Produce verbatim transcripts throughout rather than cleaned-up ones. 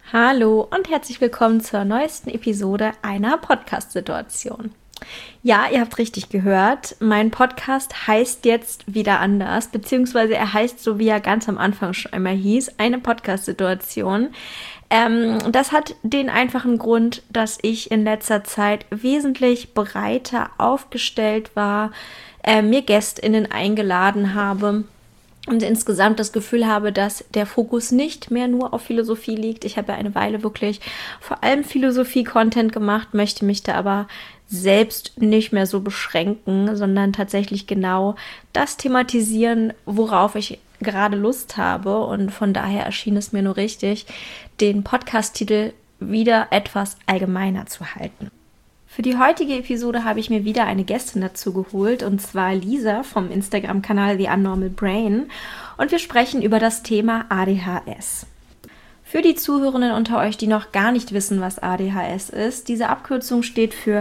Hallo und herzlich willkommen zur neuesten Episode einer Podcast-Situation. Ja, ihr habt richtig gehört, mein Podcast heißt jetzt wieder anders, beziehungsweise er heißt so, wie er ganz am Anfang schon einmal hieß, eine Podcast-Situation. Ähm, das hat den einfachen Grund, dass ich in letzter Zeit wesentlich breiter aufgestellt war, äh, mir GästInnen eingeladen habe und insgesamt das Gefühl habe, dass der Fokus nicht mehr nur auf Philosophie liegt. Ich habe ja eine Weile wirklich vor allem Philosophie-Content gemacht, möchte mich da aber selbst nicht mehr so beschränken, sondern tatsächlich genau das thematisieren, worauf ich gerade Lust habe. Und von daher erschien es mir nur richtig, den Podcast-Titel wieder etwas allgemeiner zu halten. Für die heutige Episode habe ich mir wieder eine Gästin dazu geholt, und zwar Lisa vom Instagram-Kanal The Unnormal Brain, und wir sprechen über das Thema A D H S. Für die Zuhörenden unter euch, die noch gar nicht wissen, was A D H S ist, diese Abkürzung steht für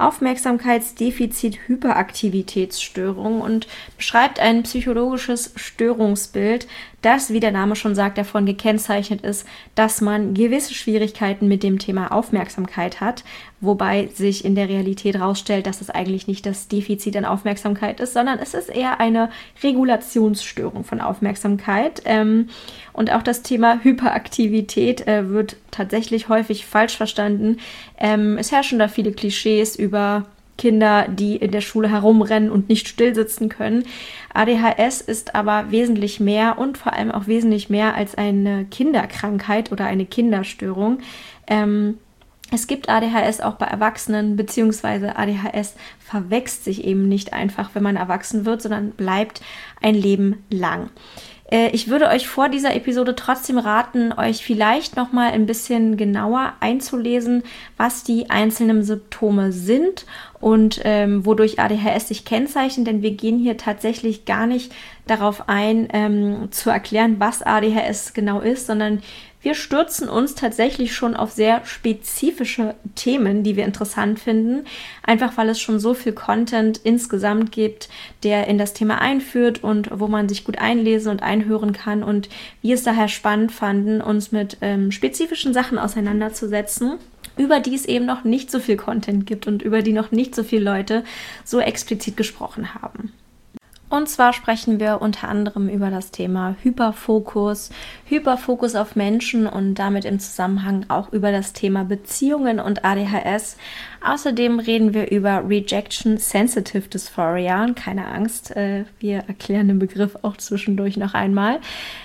Aufmerksamkeitsdefizit-Hyperaktivitätsstörung und beschreibt ein psychologisches Störungsbild, das, wie der Name schon sagt, davon gekennzeichnet ist, dass man gewisse Schwierigkeiten mit dem Thema Aufmerksamkeit hat, wobei sich in der Realität herausstellt, dass es eigentlich nicht das Defizit an Aufmerksamkeit ist, sondern es ist eher eine Regulationsstörung von Aufmerksamkeit. Ähm, und auch das Thema Hyperaktivität äh, wird tatsächlich häufig falsch verstanden. Ähm, es herrschen da viele Klischees über Kinder, die in der Schule herumrennen und nicht still sitzen können. A D H S ist aber wesentlich mehr und vor allem auch wesentlich mehr als eine Kinderkrankheit oder eine Kinderstörung. Ähm, es gibt A D H S auch bei Erwachsenen, beziehungsweise A D H S verwächst sich eben nicht einfach, wenn man erwachsen wird, sondern bleibt ein Leben lang. Ich würde euch vor dieser Episode trotzdem raten, euch vielleicht noch mal ein bisschen genauer einzulesen, was die einzelnen Symptome sind und ähm, wodurch A D H S sich kennzeichnet, denn wir gehen hier tatsächlich gar nicht darauf ein, ähm, zu erklären, was A D H S genau ist, sondern wir stürzen uns tatsächlich schon auf sehr spezifische Themen, die wir interessant finden, einfach weil es schon so viel Content insgesamt gibt, der in das Thema einführt und wo man sich gut einlesen und einhören kann, und wir es daher spannend fanden, uns mit ähm, spezifischen Sachen auseinanderzusetzen, über die es eben noch nicht so viel Content gibt und über die noch nicht so viele Leute so explizit gesprochen haben. Und zwar sprechen wir unter anderem über das Thema Hyperfokus, Hyperfokus auf Menschen und damit im Zusammenhang auch über das Thema Beziehungen und A D H S. Außerdem reden wir über Rejection Sensitive Dysphoria. Keine Angst, äh, wir erklären den Begriff auch zwischendurch noch einmal.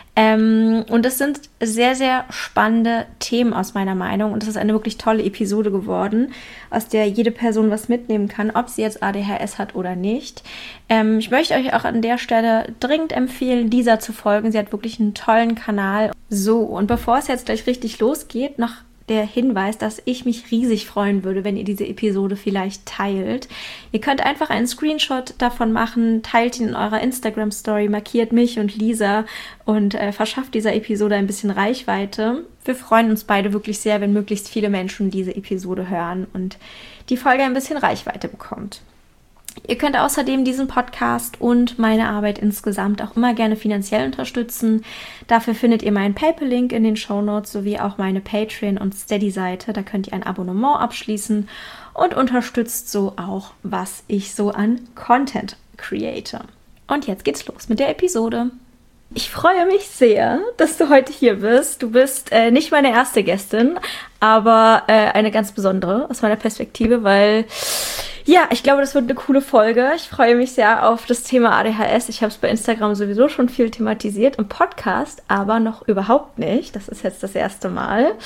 Ähm, und das sind sehr, sehr spannende Themen aus meiner Meinung, und es ist eine wirklich tolle Episode geworden, aus der jede Person was mitnehmen kann, ob sie jetzt A D H S hat oder nicht. Ähm, ich möchte euch auch an der Stelle dringend empfehlen, Lisa zu folgen. Sie hat wirklich einen tollen Kanal. So, und bevor es jetzt gleich richtig losgeht, noch der Hinweis, dass ich mich riesig freuen würde, wenn ihr diese Episode vielleicht teilt. Ihr könnt einfach einen Screenshot davon machen, teilt ihn in eurer Instagram-Story, markiert mich und Lisa und äh, verschafft dieser Episode ein bisschen Reichweite. Wir freuen uns beide wirklich sehr, wenn möglichst viele Menschen diese Episode hören und die Folge ein bisschen Reichweite bekommt. Ihr könnt außerdem diesen Podcast und meine Arbeit insgesamt auch immer gerne finanziell unterstützen. Dafür findet ihr meinen PayPal-Link in den Shownotes sowie auch meine Patreon- und Steady-Seite. Da könnt ihr ein Abonnement abschließen und unterstützt so auch, was ich so an Content create. Und jetzt geht's los mit der Episode. Ich freue mich sehr, dass du heute hier bist. Du bist äh, nicht meine erste Gästin, aber äh, eine ganz besondere aus meiner Perspektive, weil ja, ich glaube, das wird eine coole Folge. Ich freue mich sehr auf das Thema A D H S. Ich habe es bei Instagram sowieso schon viel thematisiert, im Podcast aber noch überhaupt nicht. Das ist jetzt das erste Mal.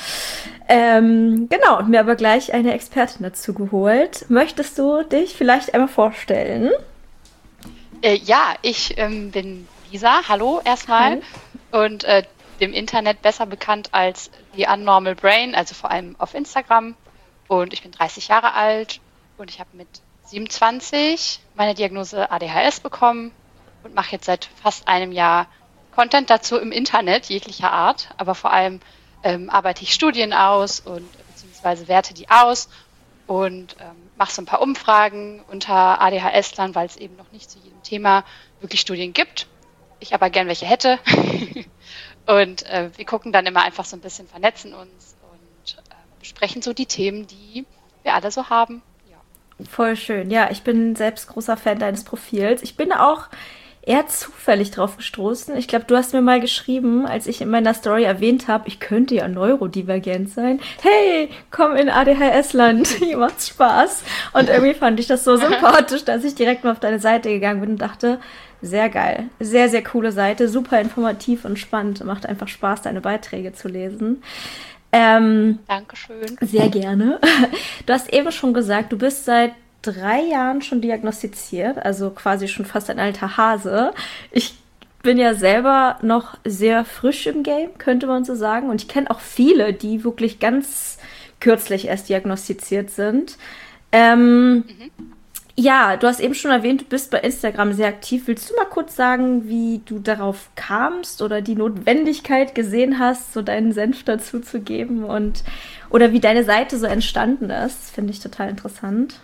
Ähm, genau, und mir aber gleich eine Expertin dazu geholt. Möchtest du dich vielleicht einmal vorstellen? Äh, ja, ich ähm, bin Lisa. Hallo erstmal. Hi. Und äh, dem Internet besser bekannt als The Unnormal Brain, also vor allem auf Instagram. Und ich bin dreißig Jahre alt. Und ich habe mit siebenundzwanzig meine Diagnose A D H S bekommen und mache jetzt seit fast einem Jahr Content dazu im Internet, jeglicher Art. Aber vor allem ähm, arbeite ich Studien aus und beziehungsweise werte die aus und ähm, mache so ein paar Umfragen unter A D H S-Lern, weil es eben noch nicht zu jedem Thema wirklich Studien gibt. Ich aber gern welche hätte. Und äh, wir gucken dann immer einfach so ein bisschen, vernetzen uns und äh, besprechen so die Themen, die wir alle so haben. Ja. Voll schön. Ja, ich bin selbst großer Fan deines Profils. Ich bin auch eher zufällig drauf gestoßen. Ich glaube, du hast mir mal geschrieben, als ich in meiner Story erwähnt habe, ich könnte ja neurodivergent sein. Hey, komm in A D H S-Land, hier macht's Spaß. Und irgendwie fand ich das so sympathisch, dass ich direkt mal auf deine Seite gegangen bin und dachte, sehr geil. Sehr, sehr coole Seite, super informativ und spannend. Macht einfach Spaß, deine Beiträge zu lesen. Ähm, Dankeschön. Sehr gerne. Du hast eben schon gesagt, du bist seit drei Jahren schon diagnostiziert, also quasi schon fast ein alter Hase. Ich bin ja selber noch sehr frisch im Game, könnte man so sagen. Und ich kenne auch viele, die wirklich ganz kürzlich erst diagnostiziert sind. Ähm, mhm. Ja, du hast eben schon erwähnt, du bist bei Instagram sehr aktiv. Willst du mal kurz sagen, wie du darauf kamst oder die Notwendigkeit gesehen hast, so deinen Senf dazu zu geben und oder wie deine Seite so entstanden ist? Finde ich total interessant.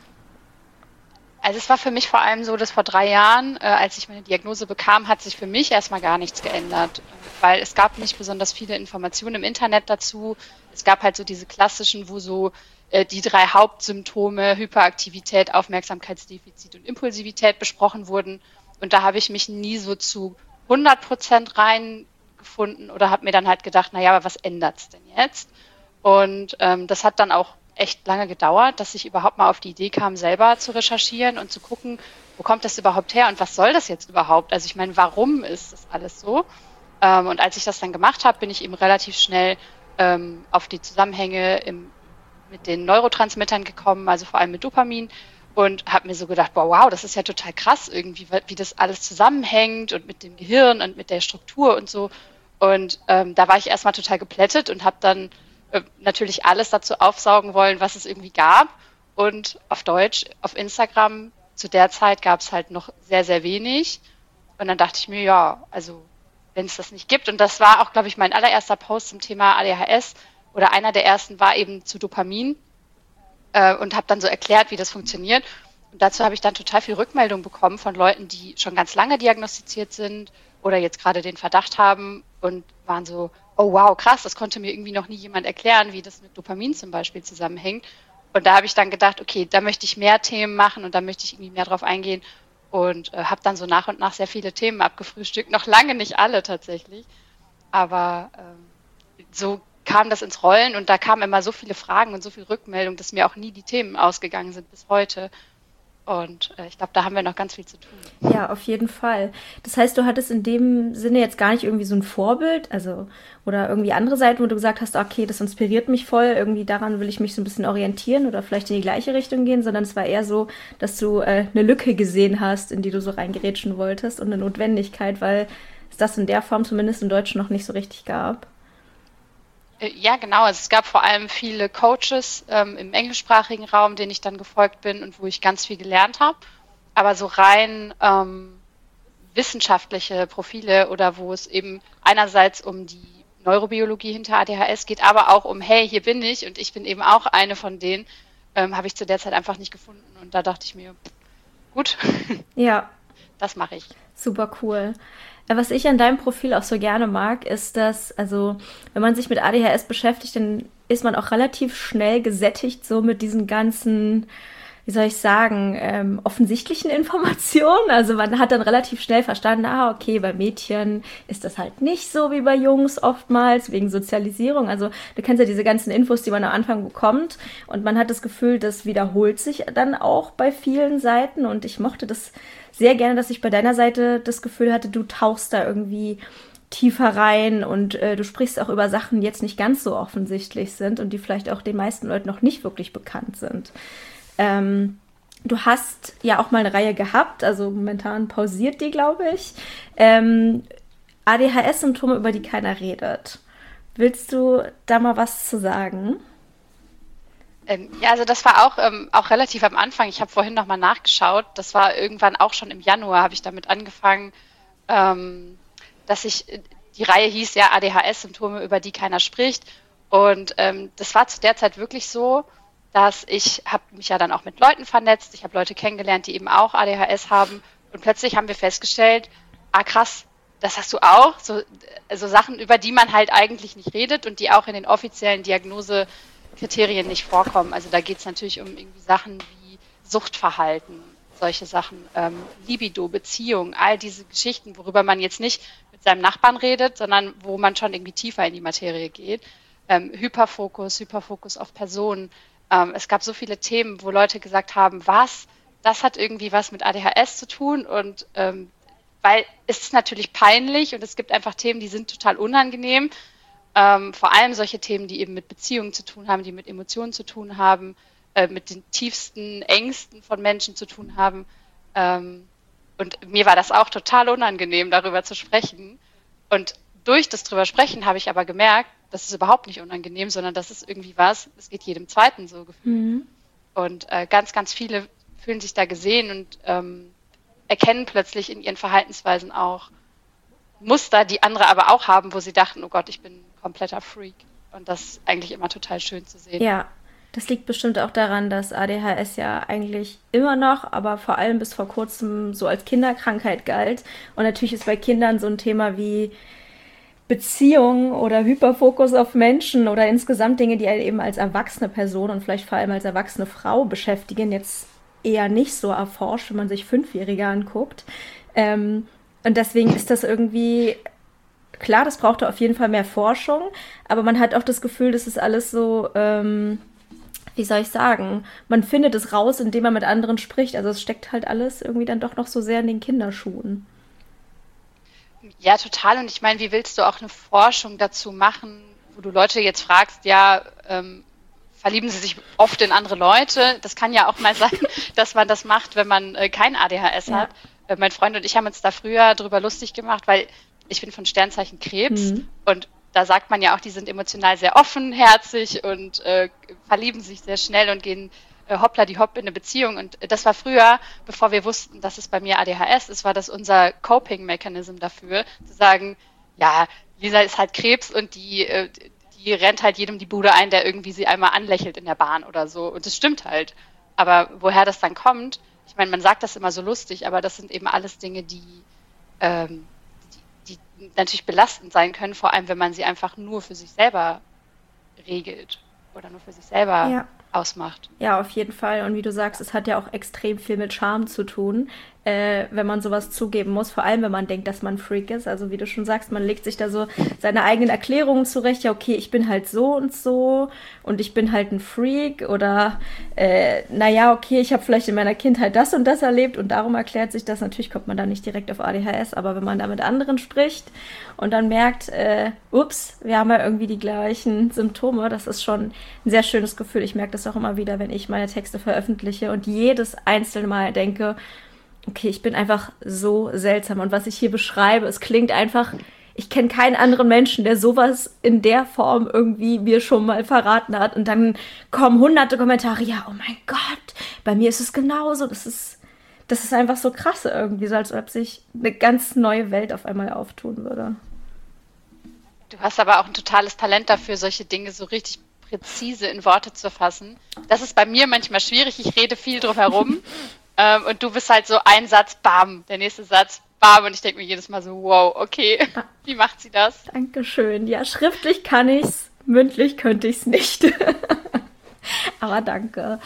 Also es war für mich vor allem so, dass vor drei Jahren, äh, als ich meine Diagnose bekam, hat sich für mich erstmal gar nichts geändert, weil es gab nicht besonders viele Informationen im Internet dazu. Es gab halt so diese klassischen, wo so äh, die drei Hauptsymptome Hyperaktivität, Aufmerksamkeitsdefizit und Impulsivität besprochen wurden. Und da habe ich mich nie so zu hundert Prozent reingefunden oder habe mir dann halt gedacht, naja, aber was ändert's denn jetzt? Und ähm, das hat dann auch echt lange gedauert, dass ich überhaupt mal auf die Idee kam, selber zu recherchieren und zu gucken, wo kommt das überhaupt her und was soll das jetzt überhaupt? Also ich meine, warum ist das alles so? Ähm, und als ich das dann gemacht habe, bin ich eben relativ schnell ähm, auf die Zusammenhänge im, mit den Neurotransmittern gekommen, also vor allem mit Dopamin, und habe mir so gedacht, boah, wow, das ist ja total krass irgendwie, wie das alles zusammenhängt und mit dem Gehirn und mit der Struktur und so. Und ähm, da war ich erstmal total geplättet und habe dann natürlich alles dazu aufsaugen wollen, was es irgendwie gab. Und auf Deutsch, auf Instagram, zu der Zeit gab es halt noch sehr, sehr wenig. Und dann dachte ich mir, ja, also wenn es das nicht gibt. Und das war auch, glaube ich, mein allererster Post zum Thema A D H S. Oder einer der ersten war eben zu Dopamin. Äh, und habe dann so erklärt, wie das funktioniert. Und dazu habe ich dann total viel Rückmeldung bekommen von Leuten, die schon ganz lange diagnostiziert sind oder jetzt gerade den Verdacht haben und waren so, oh wow, krass, das konnte mir irgendwie noch nie jemand erklären, wie das mit Dopamin zum Beispiel zusammenhängt. Und da habe ich dann gedacht, okay, da möchte ich mehr Themen machen und da möchte ich irgendwie mehr drauf eingehen und äh, habe dann so nach und nach sehr viele Themen abgefrühstückt. Noch lange nicht alle tatsächlich, aber ähm, so kam das ins Rollen und da kamen immer so viele Fragen und so viel Rückmeldung, dass mir auch nie die Themen ausgegangen sind bis heute. Und äh, ich glaube, da haben wir noch ganz viel zu tun. Ja, auf jeden Fall. Das heißt, du hattest in dem Sinne jetzt gar nicht irgendwie so ein Vorbild, also oder irgendwie andere Seiten, wo du gesagt hast, okay, das inspiriert mich voll, irgendwie daran will ich mich so ein bisschen orientieren oder vielleicht in die gleiche Richtung gehen, sondern es war eher so, dass du äh, eine Lücke gesehen hast, in die du so reingerätschen wolltest und eine Notwendigkeit, weil es das in der Form zumindest im Deutschen noch nicht so richtig gab. Ja, genau. Also es gab vor allem viele Coaches ähm, im englischsprachigen Raum, denen ich dann gefolgt bin und wo ich ganz viel gelernt habe. Aber so rein ähm, wissenschaftliche Profile oder wo es eben einerseits um die Neurobiologie hinter A D H S geht, aber auch um, hey, hier bin ich und ich bin eben auch eine von denen, ähm, habe ich zu der Zeit einfach nicht gefunden. Und da dachte ich mir, gut, ja, das mache ich. Super cool. Was ich an deinem Profil auch so gerne mag, ist, dass, also, wenn man sich mit A D H S beschäftigt, dann ist man auch relativ schnell gesättigt, so mit diesen ganzen, wie soll ich sagen, ähm, offensichtlichen Informationen. Also man hat dann relativ schnell verstanden, ah, okay, bei Mädchen ist das halt nicht so wie bei Jungs oftmals, wegen Sozialisierung. Also du kennst ja diese ganzen Infos, die man am Anfang bekommt. Und man hat das Gefühl, das wiederholt sich dann auch bei vielen Seiten. Und ich mochte das sehr gerne, dass ich bei deiner Seite das Gefühl hatte, du tauchst da irgendwie tiefer rein und äh, du sprichst auch über Sachen, die jetzt nicht ganz so offensichtlich sind und die vielleicht auch den meisten Leuten noch nicht wirklich bekannt sind. Ähm, du hast ja auch mal eine Reihe gehabt, also momentan pausiert die, glaube ich. Ähm, A D H S-Symptome, über die keiner redet. Willst du da mal was zu sagen? Ähm, ja, also das war auch, ähm, auch relativ am Anfang. Ich habe vorhin nochmal nachgeschaut. Das war irgendwann auch schon im Januar, habe ich damit angefangen, ähm, dass ich, die Reihe hieß ja A D H S-Symptome, über die keiner spricht. Und ähm, das war zu der Zeit wirklich so, dass ich habe mich ja dann auch mit Leuten vernetzt. Ich habe Leute kennengelernt, die eben auch A D H S haben. Und plötzlich haben wir festgestellt, ah krass, das hast du auch, so, so Sachen, über die man halt eigentlich nicht redet und die auch in den offiziellen Diagnosekriterien nicht vorkommen. Also da geht es natürlich um irgendwie Sachen wie Suchtverhalten, solche Sachen, ähm, Libido, Beziehung, all diese Geschichten, worüber man jetzt nicht mit seinem Nachbarn redet, sondern wo man schon irgendwie tiefer in die Materie geht. Ähm, Hyperfokus, Hyperfokus auf Personen. Ähm, es gab so viele Themen, wo Leute gesagt haben, was, das hat irgendwie was mit A D H S zu tun und ähm, weil es ist natürlich peinlich und es gibt einfach Themen, die sind total unangenehm. Ähm, vor allem solche Themen, die eben mit Beziehungen zu tun haben, die mit Emotionen zu tun haben, äh, mit den tiefsten Ängsten von Menschen zu tun haben. Ähm, und mir war das auch total unangenehm, darüber zu sprechen. Und durch das drüber sprechen habe ich aber gemerkt, das ist überhaupt nicht unangenehm, sondern das ist irgendwie was, es geht jedem Zweiten so gefühlt. Mhm. Und äh, ganz, ganz viele fühlen sich da gesehen und ähm, erkennen plötzlich in ihren Verhaltensweisen auch Muster, die andere aber auch haben, wo sie dachten, oh Gott, ich bin ein kompletter Freak. Und das ist eigentlich immer total schön zu sehen. Ja, das liegt bestimmt auch daran, dass A D H S ja eigentlich immer noch, aber vor allem bis vor kurzem so als Kinderkrankheit galt. Und natürlich ist bei Kindern so ein Thema wie Beziehung oder Hyperfokus auf Menschen oder insgesamt Dinge, die eben als erwachsene Person und vielleicht vor allem als erwachsene Frau beschäftigen, jetzt eher nicht so erforscht, wenn man sich Fünfjährige anguckt. Ähm, und deswegen ist das irgendwie, klar, das braucht auf jeden Fall mehr Forschung, aber man hat auch das Gefühl, das ist alles so, ähm, wie soll ich sagen, man findet es raus, indem man mit anderen spricht. Also es steckt halt alles irgendwie dann doch noch so sehr in den Kinderschuhen. Ja, total. Und ich meine, wie willst du auch eine Forschung dazu machen, wo du Leute jetzt fragst, ja, ähm, verlieben sie sich oft in andere Leute? Das kann ja auch mal sein, dass man das macht, wenn man äh, kein A D H S ja. hat. Äh, mein Freund und ich haben uns da früher drüber lustig gemacht, weil ich bin von Sternzeichen Krebs mhm. und da sagt man ja auch, die sind emotional sehr offenherzig und äh, verlieben sich sehr schnell und gehen äh, hoppla die hopp in eine Beziehung. Und das war früher, bevor wir wussten, dass es bei mir A D H S ist, war das unser Coping-Mechanism dafür, zu sagen, ja, Lisa ist halt Krebs und die, äh, die rennt halt jedem die Bude ein, der irgendwie sie einmal anlächelt in der Bahn oder so. Und das stimmt halt. Aber woher das dann kommt, ich meine, man sagt das immer so lustig, aber das sind eben alles Dinge, die, ähm, die, die natürlich belastend sein können, vor allem wenn man sie einfach nur für sich selber regelt oder nur für sich selber ja. ausmacht. Ja, auf jeden Fall. Und wie du sagst, es hat ja auch extrem viel mit Scham zu tun, äh, wenn man sowas zugeben muss, vor allem wenn man denkt, dass man ein Freak ist. Also wie du schon sagst, man legt sich da so seine eigenen Erklärungen zurecht. Ja, okay, ich bin halt so und so und ich bin halt ein Freak oder äh, naja, okay, ich habe vielleicht in meiner Kindheit das und das erlebt und darum erklärt sich das. Natürlich kommt man da nicht direkt auf A D H S, aber wenn man da mit anderen spricht und dann merkt, äh, ups, wir haben ja irgendwie die gleichen Symptome, das ist schon ein sehr schönes Gefühl. Ich merke das auch immer wieder, wenn ich meine Texte veröffentliche und jedes einzelne Mal denke, okay, ich bin einfach so seltsam und was ich hier beschreibe, es klingt einfach, ich kenne keinen anderen Menschen, der sowas in der Form irgendwie mir schon mal verraten hat und dann kommen hunderte Kommentare, ja, oh mein Gott, bei mir ist es genauso, das ist, das ist einfach so krass irgendwie, so als ob sich eine ganz neue Welt auf einmal auftun würde. Du hast aber auch ein totales Talent dafür, solche Dinge so richtig präzise in Worte zu fassen. Das ist bei mir manchmal schwierig, ich rede viel drum herum. Ähm, und du bist halt so ein Satz, bam, der nächste Satz, bam. Und ich denke mir jedes Mal so, wow, okay, wie macht sie das? Dankeschön. Ja, schriftlich kann ich's, mündlich könnte ich's nicht. Aber danke.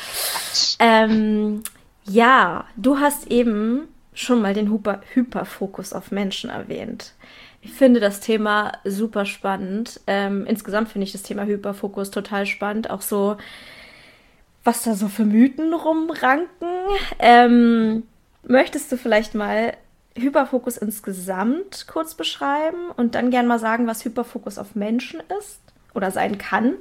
Ähm, ja, du hast eben schon mal den Hyper- Hyperfokus auf Menschen erwähnt. Ich finde das Thema super spannend. Ähm, insgesamt finde ich das Thema Hyperfokus total spannend. Auch so, was da so für Mythen rumranken. Ähm, möchtest du vielleicht mal Hyperfokus insgesamt kurz beschreiben und dann gerne mal sagen, was Hyperfokus auf Menschen ist oder sein kann?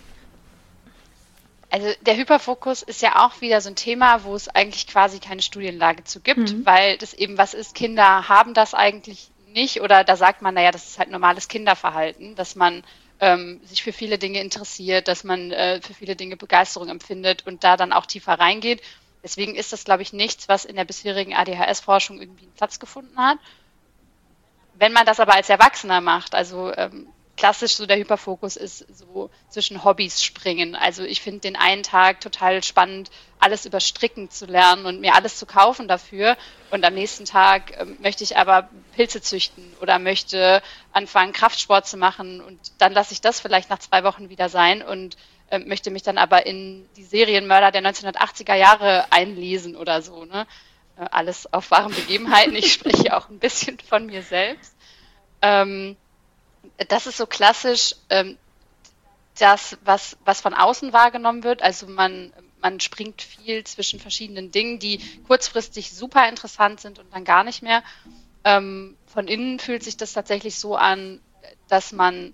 Also der Hyperfokus ist ja auch wieder so ein Thema, wo es eigentlich quasi keine Studienlage zu gibt, mhm. weil das eben was ist, Kinder haben das eigentlich nicht oder da sagt man, naja, das ist halt normales Kinderverhalten, dass man ähm, sich für viele Dinge interessiert, dass man äh, für viele Dinge Begeisterung empfindet und da dann auch tiefer reingeht. Deswegen ist das, glaube ich, nichts, was in der bisherigen A D H S-Forschung irgendwie einen Platz gefunden hat. Wenn man das aber als Erwachsener macht, also ähm, klassisch so der Hyperfokus ist so zwischen Hobbys springen. Also ich finde den einen Tag total spannend, alles über Stricken zu lernen und mir alles zu kaufen dafür. Und am nächsten Tag äh, möchte ich aber Pilze züchten oder möchte anfangen, Kraftsport zu machen. Und dann lasse ich das vielleicht nach zwei Wochen wieder sein und äh, möchte mich dann aber in die Serienmörder der neunzehnhundertachtziger Jahre einlesen oder so. Ne? Äh, alles auf wahren Begebenheiten. Ich spreche auch ein bisschen von mir selbst. Ähm, Das ist so klassisch ähm, das, was, was von außen wahrgenommen wird. Also man, man springt viel zwischen verschiedenen Dingen, die kurzfristig super interessant sind und dann gar nicht mehr. Ähm, von innen fühlt sich das tatsächlich so an, dass man,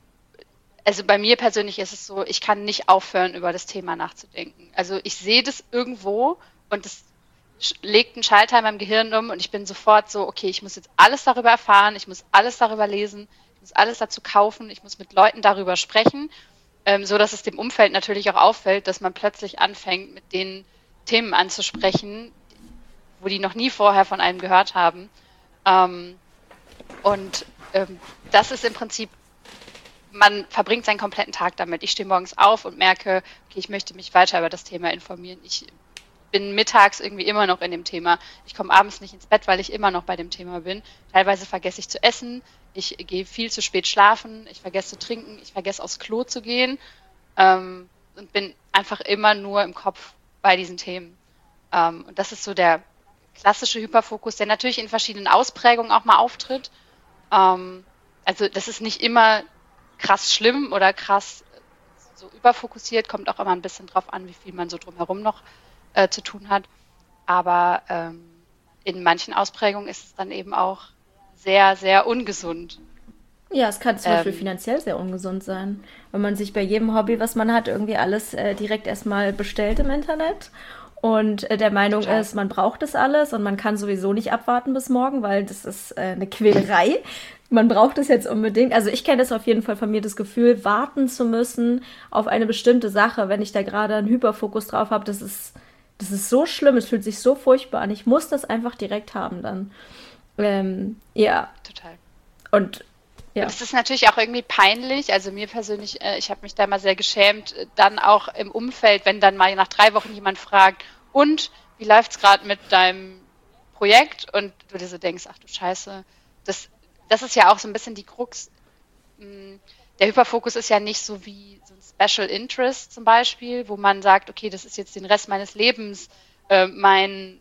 also bei mir persönlich ist es so, ich kann nicht aufhören, über das Thema nachzudenken. Also ich sehe das irgendwo und es legt einen Schalter in meinem Gehirn um und ich bin sofort so, okay, ich muss jetzt alles darüber erfahren, ich muss alles darüber lesen, muss alles dazu kaufen, ich muss mit Leuten darüber sprechen, ähm, so dass es dem Umfeld natürlich auch auffällt, dass man plötzlich anfängt, mit den Themen anzusprechen, wo die noch nie vorher von einem gehört haben. Ähm, und ähm, das ist im Prinzip, man verbringt seinen kompletten Tag damit. Ich stehe morgens auf und merke, okay, ich möchte mich weiter über das Thema informieren. Ich bin mittags irgendwie immer noch in dem Thema. Ich komme abends nicht ins Bett, weil ich immer noch bei dem Thema bin. Teilweise vergesse ich zu essen. Ich gehe viel zu spät schlafen, ich vergesse zu trinken, ich vergesse aufs Klo zu gehen ähm, und bin einfach immer nur im Kopf bei diesen Themen. Ähm, und das ist so der klassische Hyperfokus, der natürlich in verschiedenen Ausprägungen auch mal auftritt. Ähm, also das ist nicht immer krass schlimm oder krass so überfokussiert, kommt auch immer ein bisschen drauf an, wie viel man so drumherum noch äh, zu tun hat. Aber ähm, in manchen Ausprägungen ist es dann eben auch sehr, sehr ungesund. Ja, es kann zum Beispiel Ähm, finanziell sehr ungesund sein, wenn man sich bei jedem Hobby, was man hat, irgendwie alles äh, direkt erstmal bestellt im Internet und äh, der Meinung total. ist, man braucht das alles und man kann sowieso nicht abwarten bis morgen, weil das ist äh, eine Quälerei. Man braucht es jetzt unbedingt. Also ich kenne das auf jeden Fall von mir, das Gefühl, warten zu müssen auf eine bestimmte Sache, wenn ich da gerade einen Hyperfokus drauf habe. Das ist, das ist so schlimm, es fühlt sich so furchtbar an. Ich muss das einfach direkt haben dann. Ähm, ja, Total. und Und ja. es ist natürlich auch irgendwie peinlich. Also mir persönlich, äh, ich habe mich da mal sehr geschämt, äh, dann auch im Umfeld, wenn dann mal nach drei Wochen jemand fragt, und wie läuft's gerade mit deinem Projekt? Und du dir so denkst, ach du Scheiße, das, das ist ja auch so ein bisschen die Krux. Mh, Der Hyperfokus ist ja nicht so wie so ein Special Interest zum Beispiel, wo man sagt, okay, das ist jetzt den Rest meines Lebens äh, mein,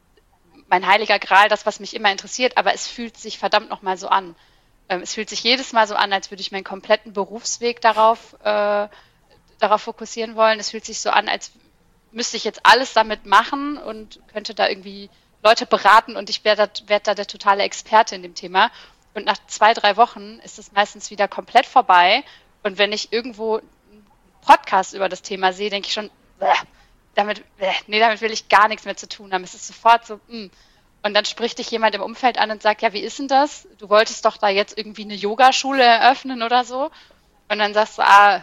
mein heiliger Gral, das, was mich immer interessiert, aber es fühlt sich verdammt nochmal so an. Ähm, es fühlt sich jedes Mal so an, als würde ich meinen kompletten Berufsweg darauf, äh, darauf fokussieren wollen. Es fühlt sich so an, als müsste ich jetzt alles damit machen und könnte da irgendwie Leute beraten und ich wäre da, wär da der totale Experte in dem Thema. Und nach zwei, drei Wochen ist es meistens wieder komplett vorbei. Und wenn ich irgendwo einen Podcast über das Thema sehe, denke ich schon, bäh, damit, bäh, nee, damit will ich gar nichts mehr zu tun haben. Es ist sofort so, mh. Und dann spricht dich jemand im Umfeld an und sagt, ja, wie ist denn das? Du wolltest doch da jetzt irgendwie eine Yogaschule eröffnen oder so. Und dann sagst du, ah,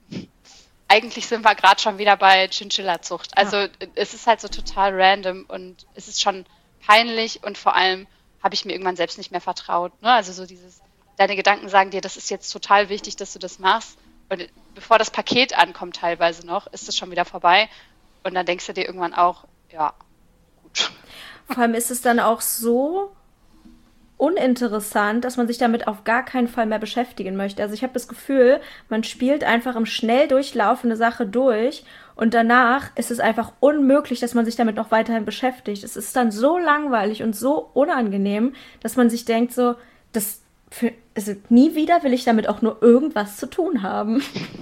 eigentlich sind wir gerade schon wieder bei Chinchilla-Zucht. Also Ja. es ist halt so total random und es ist schon peinlich und vor allem habe ich mir irgendwann selbst nicht mehr vertraut. Ne? Also so dieses, deine Gedanken sagen dir, das ist jetzt total wichtig, dass du das machst. Und bevor das Paket ankommt teilweise noch, ist es schon wieder vorbei. Und dann denkst du dir irgendwann auch, ja, gut. Vor allem ist es dann auch so uninteressant, dass man sich damit auf gar keinen Fall mehr beschäftigen möchte. Also ich habe das Gefühl, man spielt einfach im Schnelldurchlauf eine Sache durch und danach ist es einfach unmöglich, dass man sich damit noch weiterhin beschäftigt. Es ist dann so langweilig und so unangenehm, dass man sich denkt so, das für, also nie wieder will ich damit auch nur irgendwas zu tun haben.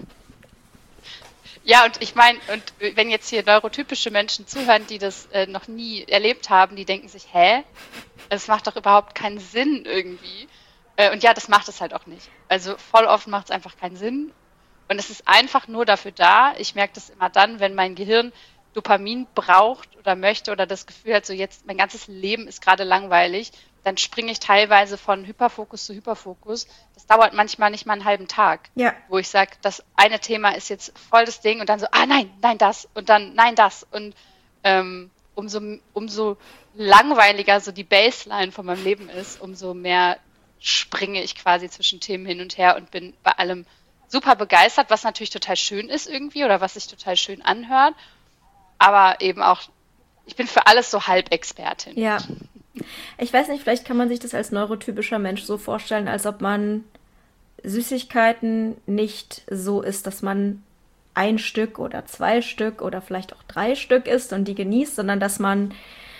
Ja, und ich meine, und wenn jetzt hier neurotypische Menschen zuhören, die das äh, noch nie erlebt haben, die denken sich, hä? Es macht doch überhaupt keinen Sinn irgendwie. Äh, und ja, das macht es halt auch nicht. Also voll oft macht es einfach keinen Sinn. Und es ist einfach nur dafür da. Ich merke das immer dann, wenn mein Gehirn Dopamin braucht oder möchte oder das Gefühl hat, so jetzt mein ganzes Leben ist gerade langweilig, dann springe ich teilweise von Hyperfokus zu Hyperfokus. Das dauert manchmal nicht mal einen halben Tag, Ja. wo ich sage, das eine Thema ist jetzt voll das Ding und dann so, ah nein, nein das und dann nein das. Und ähm, umso, umso langweiliger so die Baseline von meinem Leben ist, umso mehr springe ich quasi zwischen Themen hin und her und bin bei allem super begeistert, was natürlich total schön ist irgendwie oder was sich total schön anhört. Aber eben auch, ich bin für alles so Halbexpertin. Ja. Ich weiß nicht, vielleicht kann man sich das als neurotypischer Mensch so vorstellen, als ob man Süßigkeiten nicht so isst, dass man ein Stück oder zwei Stück oder vielleicht auch drei Stück isst und die genießt, sondern dass man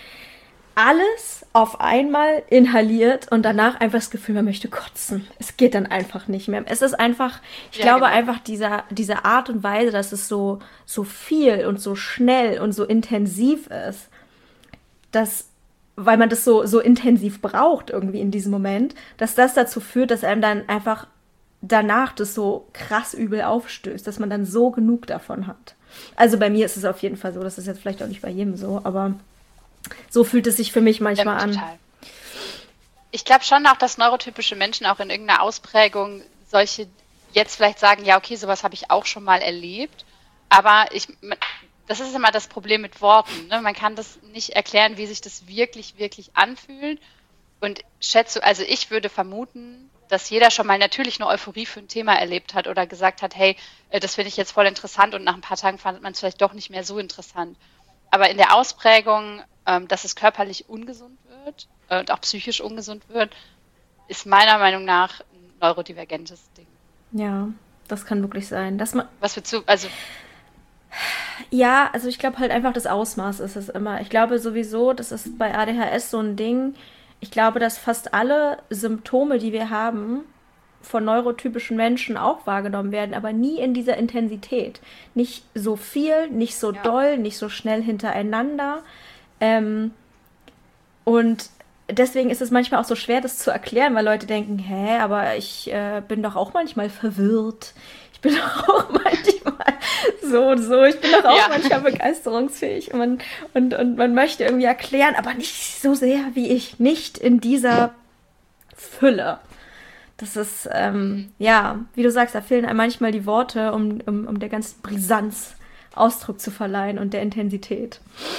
alles auf einmal inhaliert und danach einfach das Gefühl, man möchte kotzen. Es geht dann einfach nicht mehr. Es ist einfach, ich ja, glaube genau. einfach dieser, diese Art und Weise, dass es so, so viel und so schnell und so intensiv ist, dass, weil man das so, so intensiv braucht irgendwie in diesem Moment, dass das dazu führt, dass einem dann einfach danach das so krass übel aufstößt, dass man dann so genug davon hat. Also bei mir ist es auf jeden Fall so, das ist jetzt vielleicht auch nicht bei jedem so, aber so fühlt es sich für mich manchmal ja, total. an. Ich glaube schon auch, dass neurotypische Menschen auch in irgendeiner Ausprägung solche jetzt vielleicht sagen, ja, okay, sowas habe ich auch schon mal erlebt. Aber ich, das ist immer das Problem mit Worten. Ne? Man kann das nicht erklären, wie sich das wirklich, wirklich anfühlt. Und schätze, also ich würde vermuten, dass jeder schon mal natürlich eine Euphorie für ein Thema erlebt hat oder gesagt hat, hey, das finde ich jetzt voll interessant und nach ein paar Tagen fand man es vielleicht doch nicht mehr so interessant. Aber in der Ausprägung, ähm, dass es körperlich ungesund wird äh, und auch psychisch ungesund wird, ist meiner Meinung nach ein neurodivergentes Ding. Ja, das kann wirklich sein. Dass man Was wir zu, also ja, also ich glaube halt einfach das Ausmaß ist es immer. Ich glaube sowieso, das ist bei A D H S so ein Ding. Ich glaube, dass fast alle Symptome, die wir haben, von neurotypischen Menschen auch wahrgenommen werden, aber nie in dieser Intensität. Nicht so viel, nicht so ja. doll, nicht so schnell hintereinander. Ähm, und deswegen ist es manchmal auch so schwer, das zu erklären, weil Leute denken, hä, aber ich äh, bin doch auch manchmal verwirrt. Ich bin doch auch manchmal so und so. Ich bin doch auch ja. manchmal begeisterungsfähig. Und man, und, und man möchte irgendwie erklären, aber nicht so sehr wie ich. Nicht in dieser Fülle. Das ist, ähm, ja, wie du sagst, da fehlen einem manchmal die Worte, um, um, um der ganzen Brisanz Ausdruck zu verleihen und der Intensität.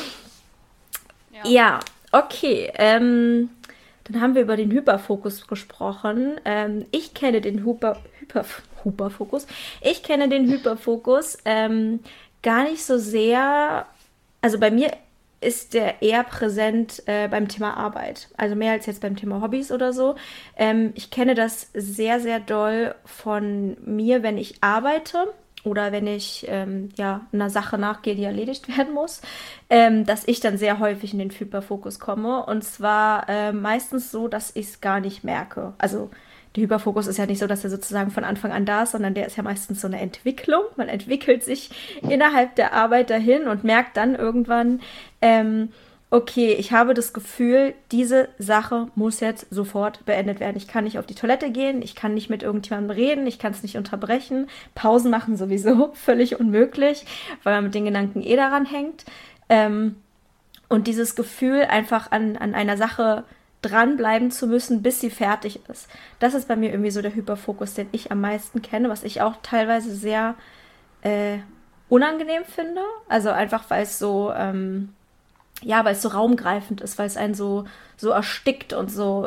Ja, ja okay. Ähm, dann haben wir über den Hyperfokus gesprochen. Ähm, ich kenne den Hyper, Hyper, Hyperfokus. Ich kenne den Hyperfokus ähm, gar nicht so sehr, also bei mir ist der eher präsent äh, beim Thema Arbeit. Also mehr als jetzt beim Thema Hobbys oder so. Ähm, ich kenne das sehr, sehr doll von mir, wenn ich arbeite oder wenn ich ähm, ja, einer Sache nachgehe, die erledigt werden muss, ähm, dass ich dann sehr häufig in den Hyperfokus komme. Und zwar äh, meistens so, dass ich es gar nicht merke. Also der Hyperfokus ist ja nicht so, dass er sozusagen von Anfang an da ist, sondern der ist ja meistens so eine Entwicklung. Man entwickelt sich innerhalb der Arbeit dahin und merkt dann irgendwann, ähm, okay, ich habe das Gefühl, diese Sache muss jetzt sofort beendet werden. Ich kann nicht auf die Toilette gehen, ich kann nicht mit irgendjemandem reden, ich kann es nicht unterbrechen. Pausen machen sowieso völlig unmöglich, weil man mit den Gedanken eh daran hängt. Ähm, und dieses Gefühl, einfach an, an einer Sache dranbleiben zu müssen, bis sie fertig ist. Das ist bei mir irgendwie so der Hyperfokus, den ich am meisten kenne, was ich auch teilweise sehr äh, unangenehm finde. Also einfach, weil es so, ähm, ja, weil es so raumgreifend ist, weil es einen so, so erstickt und so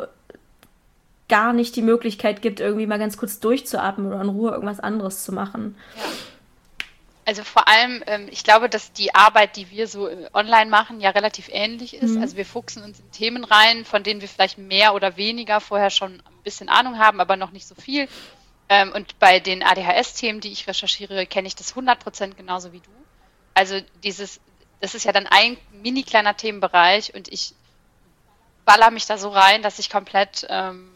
gar nicht die Möglichkeit gibt, irgendwie mal ganz kurz durchzuatmen oder in Ruhe irgendwas anderes zu machen. Ja. Also vor allem, ähm, ich glaube, dass die Arbeit, die wir so äh, online machen, ja relativ ähnlich ist. Mhm. Also wir fuchsen uns in Themen rein, von denen wir vielleicht mehr oder weniger vorher schon ein bisschen Ahnung haben, aber noch nicht so viel. Ähm, und bei den A D H S-Themen, die ich recherchiere, kenne ich das hundert Prozent genauso wie du. Also dieses, das ist ja dann ein mini kleiner Themenbereich und ich baller mich da so rein, dass ich komplett ähm,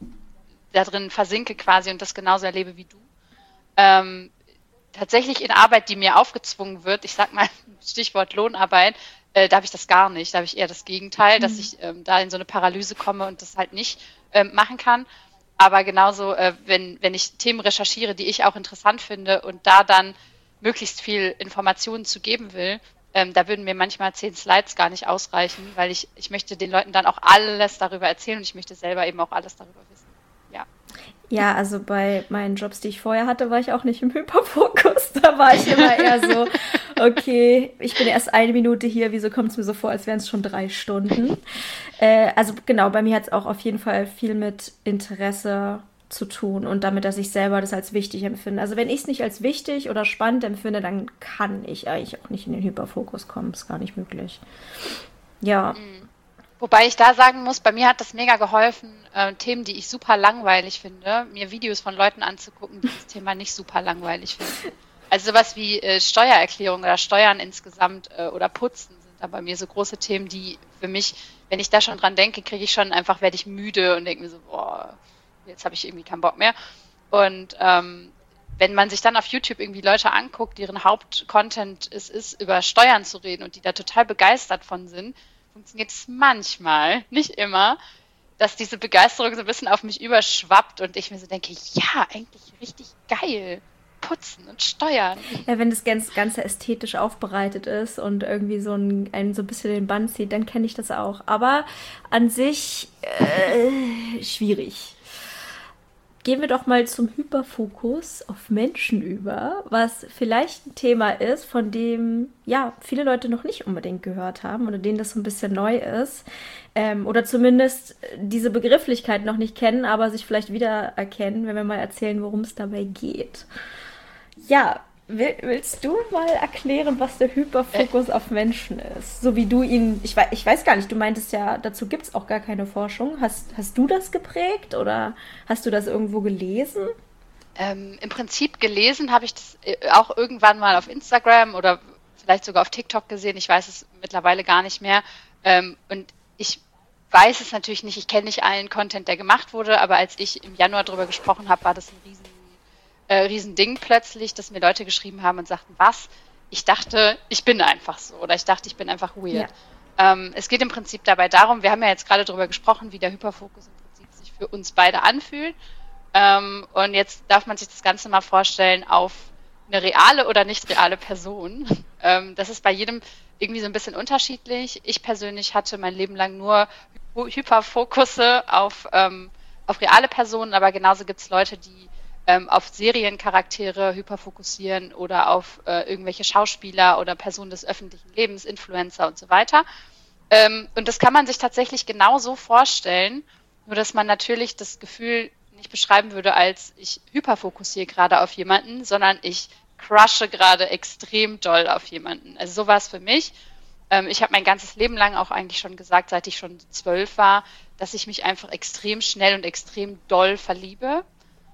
da drin versinke quasi und das genauso erlebe wie du. Ähm, Tatsächlich in Arbeit, die mir aufgezwungen wird, ich sag mal Stichwort Lohnarbeit, äh, da habe ich das gar nicht. Da habe ich eher das Gegenteil, mhm. dass ich ähm, da in so eine Paralyse komme und das halt nicht ähm, machen kann. Aber genauso, äh, wenn, wenn ich Themen recherchiere, die ich auch interessant finde und da dann möglichst viel Informationen zu geben will, ähm, da würden mir manchmal zehn Slides gar nicht ausreichen, weil ich, ich möchte den Leuten dann auch alles darüber erzählen und ich möchte selber eben auch alles darüber wissen. Ja. Ja, also bei meinen Jobs, die ich vorher hatte, war ich auch nicht im Hyperfokus. Da war ich immer eher so, Okay, ich bin erst eine Minute hier. Wieso kommt es mir so vor, als wären es schon drei Stunden? Äh, also genau, bei mir hat es auch auf jeden Fall viel mit Interesse zu tun und damit, dass ich selber das als wichtig empfinde. Also wenn ich es nicht als wichtig oder spannend empfinde, dann kann ich eigentlich auch nicht in den Hyperfokus kommen. Ist gar nicht möglich. Ja. Mhm. Wobei ich da sagen muss, bei mir hat das mega geholfen, äh, Themen, die ich super langweilig finde, mir Videos von Leuten anzugucken, die das Thema nicht super langweilig finden. Also sowas wie äh, Steuererklärung oder Steuern insgesamt äh, oder Putzen sind da bei mir so große Themen, die für mich, wenn ich da schon dran denke, kriege ich schon einfach, werde ich müde und denke mir so, boah, jetzt habe ich irgendwie keinen Bock mehr. Und ähm, wenn man sich dann auf YouTube irgendwie Leute anguckt, deren Hauptcontent es ist, über Steuern zu reden und die da total begeistert von sind, funktioniert es manchmal, nicht immer, dass diese Begeisterung so ein bisschen auf mich überschwappt und ich mir so denke, ja, eigentlich richtig geil. Putzen und Steuern. Ja, wenn das ganz, Ganze ästhetisch aufbereitet ist und irgendwie so ein, einen so ein bisschen den Bann zieht, dann kenne ich das auch. Aber an sich äh, schwierig. Gehen wir doch mal zum Hyperfokus auf Menschen über, was vielleicht ein Thema ist, von dem ja viele Leute noch nicht unbedingt gehört haben oder denen das so ein bisschen neu ist. Ähm, oder zumindest diese Begrifflichkeit noch nicht kennen, aber sich vielleicht wiedererkennen, wenn wir mal erzählen, worum es dabei geht. Ja, will, willst du mal erklären, was der Hyperfokus auf Menschen ist? So wie du ihn, ich weiß, ich weiß gar nicht, du meintest ja, dazu gibt es auch gar keine Forschung. Hast, hast du das geprägt oder hast du das irgendwo gelesen? Ähm, im Prinzip gelesen habe ich das äh, auch irgendwann mal auf Instagram oder vielleicht sogar auf TikTok gesehen. Ich weiß es mittlerweile gar nicht mehr. Ähm, und ich weiß es natürlich nicht. Ich kenne nicht allen Content, der gemacht wurde, aber als ich im Januar darüber gesprochen habe, war das ein riesen Äh, Riesending plötzlich, dass mir Leute geschrieben haben und sagten, was? Ich dachte, ich bin einfach so oder ich dachte, ich bin einfach weird. Ja. Ähm, es geht im Prinzip dabei darum, wir haben ja jetzt gerade darüber gesprochen, wie der Hyperfokus im Prinzip sich für uns beide anfühlt. Ähm, und jetzt darf man sich das Ganze mal vorstellen auf eine reale oder nicht reale Person. Ähm, das ist bei jedem irgendwie so ein bisschen unterschiedlich. Ich persönlich hatte mein Leben lang nur Hyperfokusse auf, ähm, auf reale Personen, aber genauso gibt es Leute, die ähm, auf Seriencharaktere hyperfokussieren oder auf äh, irgendwelche Schauspieler oder Personen des öffentlichen Lebens, Influencer und so weiter. Ähm, und das kann man sich tatsächlich genauso vorstellen, nur dass man natürlich das Gefühl nicht beschreiben würde, als ich hyperfokussiere gerade auf jemanden, sondern ich crushe gerade extrem doll auf jemanden. Also so war es für mich. Ähm, ich habe mein ganzes Leben lang auch eigentlich schon gesagt, seit ich schon zwölf war, dass ich mich einfach extrem schnell und extrem doll verliebe.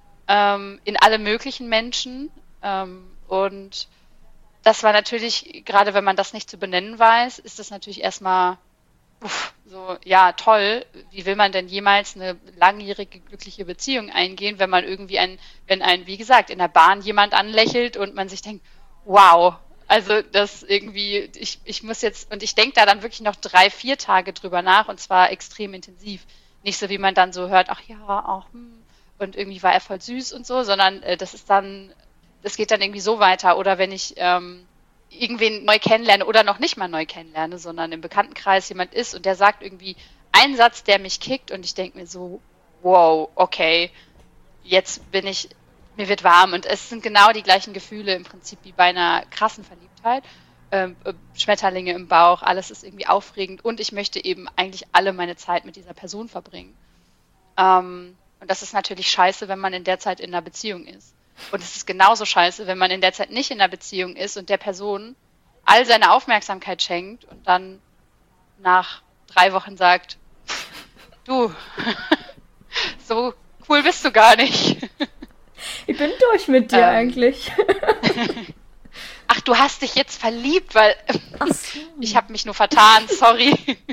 Ähm, in alle möglichen Menschen. Ähm, und das war natürlich, gerade wenn man das nicht zu benennen weiß, ist das natürlich erstmal uff, so, ja, toll. Wie will man denn jemals eine langjährige, glückliche Beziehung eingehen, wenn man irgendwie ein, wenn ein, wie gesagt, in der Bahn jemand anlächelt und man sich denkt, wow, also das irgendwie, ich, ich muss jetzt, und ich denke da dann wirklich noch drei, vier Tage drüber nach und zwar extrem intensiv. Nicht so, wie man dann so hört, ach ja, auch, hm, und irgendwie war er voll süß und so, sondern äh, das ist dann, das geht dann irgendwie so weiter. Oder wenn ich ähm, irgendwen neu kennenlerne oder noch nicht mal neu kennenlerne, sondern im Bekanntenkreis jemand ist und der sagt irgendwie einen Satz, der mich kickt und ich denke mir so, wow, okay, jetzt bin ich, mir wird warm und es sind genau die gleichen Gefühle im Prinzip wie bei einer krassen Verliebtheit. Ähm, Schmetterlinge im Bauch, alles ist irgendwie aufregend und ich möchte eben eigentlich alle meine Zeit mit dieser Person verbringen. Ähm, Und das ist natürlich scheiße, wenn man in der Zeit in einer Beziehung ist. Und es ist genauso scheiße, wenn man in der Zeit nicht in einer Beziehung ist und der Person all seine Aufmerksamkeit schenkt und dann nach drei Wochen sagt, du, so cool bist du gar nicht. Ich bin durch mit dir ähm, eigentlich. Ach, du hast dich jetzt verliebt, weil Ach so. Ich habe mich nur vertan, sorry.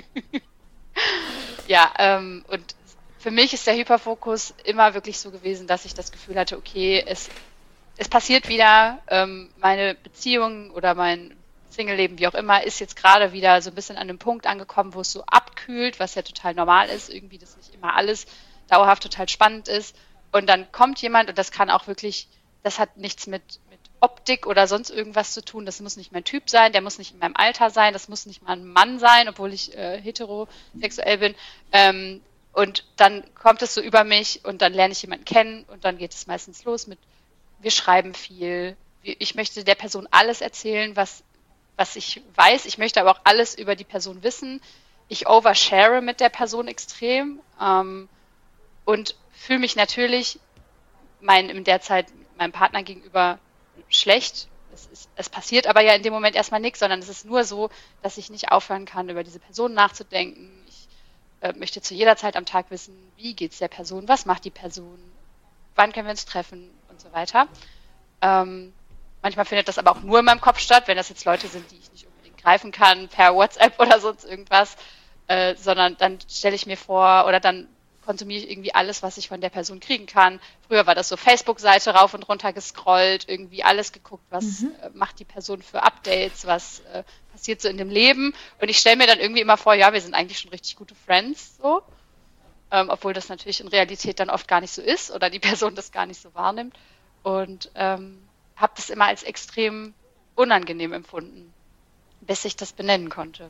Ja, ähm, und für mich ist der Hyperfokus immer wirklich so gewesen, dass ich das Gefühl hatte, okay, es, es passiert wieder, ähm, meine Beziehung oder mein Single-Leben, wie auch immer, ist jetzt gerade wieder so ein bisschen an einem Punkt angekommen, wo es so abkühlt, was ja total normal ist, irgendwie, dass nicht immer alles dauerhaft total spannend ist. Und dann kommt jemand und das kann auch wirklich, das hat nichts mit, mit Optik oder sonst irgendwas zu tun, das muss nicht mein Typ sein, der muss nicht in meinem Alter sein, das muss nicht mal ein Mann sein, obwohl ich äh, heterosexuell bin. Ähm, Und dann kommt es so über mich und dann lerne ich jemanden kennen und dann geht es meistens los mit, wir schreiben viel. Ich möchte der Person alles erzählen, was was ich weiß. Ich möchte aber auch alles über die Person wissen. Ich overshare mit der Person extrem ähm, und fühle mich natürlich mein, in der Zeit meinem Partner gegenüber schlecht. Es, ist, es passiert aber ja in dem Moment erstmal nichts, sondern es ist nur so, dass ich nicht aufhören kann, über diese Person nachzudenken. Ich äh, möchte zu jeder Zeit am Tag wissen, wie geht es der Person, was macht die Person, wann können wir uns treffen und so weiter. Ähm, manchmal findet das aber auch nur in meinem Kopf statt, wenn das jetzt Leute sind, die ich nicht unbedingt greifen kann, per WhatsApp oder sonst irgendwas, äh, sondern dann stelle ich mir vor oder dann konsumiere ich irgendwie alles, was ich von der Person kriegen kann. Früher war das so Facebook-Seite rauf und runter gescrollt, irgendwie alles geguckt, was mhm. äh, macht die Person für Updates, was äh, passiert so in dem Leben. Und ich stelle mir dann irgendwie immer vor, ja, wir sind eigentlich schon richtig gute Friends, so. Ähm, obwohl das natürlich in Realität dann oft gar nicht so ist oder die Person das gar nicht so wahrnimmt. Und ähm, habe das immer als extrem unangenehm empfunden, bis ich das benennen konnte.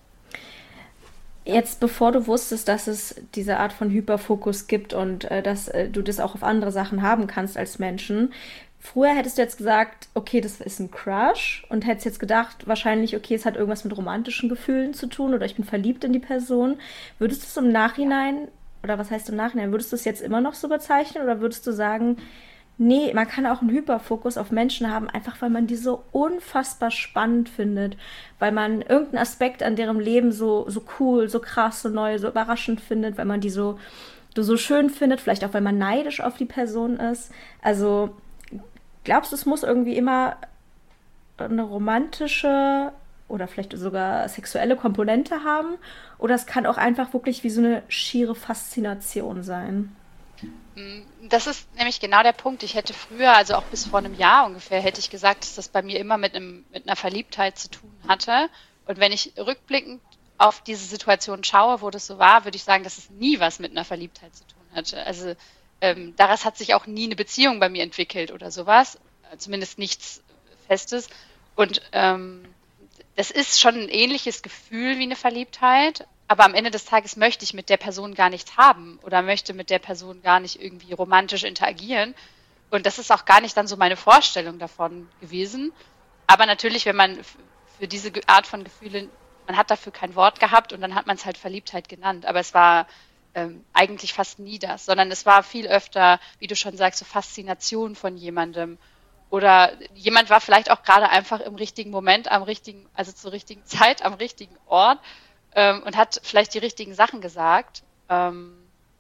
Jetzt, bevor du wusstest, dass es diese Art von Hyperfokus gibt und äh, dass äh, du das auch auf andere Sachen haben kannst als Menschen, früher hättest du jetzt gesagt, okay, das ist ein Crush und hättest jetzt gedacht, wahrscheinlich, okay, es hat irgendwas mit romantischen Gefühlen zu tun oder ich bin verliebt in die Person. Würdest du es im Nachhinein, oder was heißt im Nachhinein, würdest du es jetzt immer noch so bezeichnen oder würdest du sagen, nee, man kann auch einen Hyperfokus auf Menschen haben, einfach weil man die so unfassbar spannend findet, weil man irgendeinen Aspekt an deren Leben so, so cool, so krass, so neu, so überraschend findet, weil man die so, so schön findet, vielleicht auch, weil man neidisch auf die Person ist. Also glaubst du, es muss irgendwie immer eine romantische oder vielleicht sogar sexuelle Komponente haben? Oder es kann auch einfach wirklich wie so eine schiere Faszination sein? Das ist nämlich genau der Punkt. Ich hätte früher, also auch bis vor einem Jahr ungefähr, hätte ich gesagt, dass das bei mir immer mit, einem, mit einer Verliebtheit zu tun hatte. Und wenn ich rückblickend auf diese Situation schaue, wo das so war, würde ich sagen, dass es nie was mit einer Verliebtheit zu tun hatte. Also ähm, daraus hat sich auch nie eine Beziehung bei mir entwickelt oder sowas. Zumindest nichts Festes. Und ähm, das ist schon ein ähnliches Gefühl wie eine Verliebtheit. Aber am Ende des Tages möchte ich mit der Person gar nichts haben oder möchte mit der Person gar nicht irgendwie romantisch interagieren. Und das ist auch gar nicht dann so meine Vorstellung davon gewesen. Aber natürlich, wenn man für diese Art von Gefühlen, man hat dafür kein Wort gehabt und dann hat man es halt Verliebtheit genannt. Aber es war ähm, eigentlich fast nie das, sondern es war viel öfter, wie du schon sagst, so Faszination von jemandem. Oder jemand war vielleicht auch gerade einfach im richtigen Moment, am richtigen, also zur richtigen Zeit, am richtigen Ort. Und hat vielleicht die richtigen Sachen gesagt. Ähm,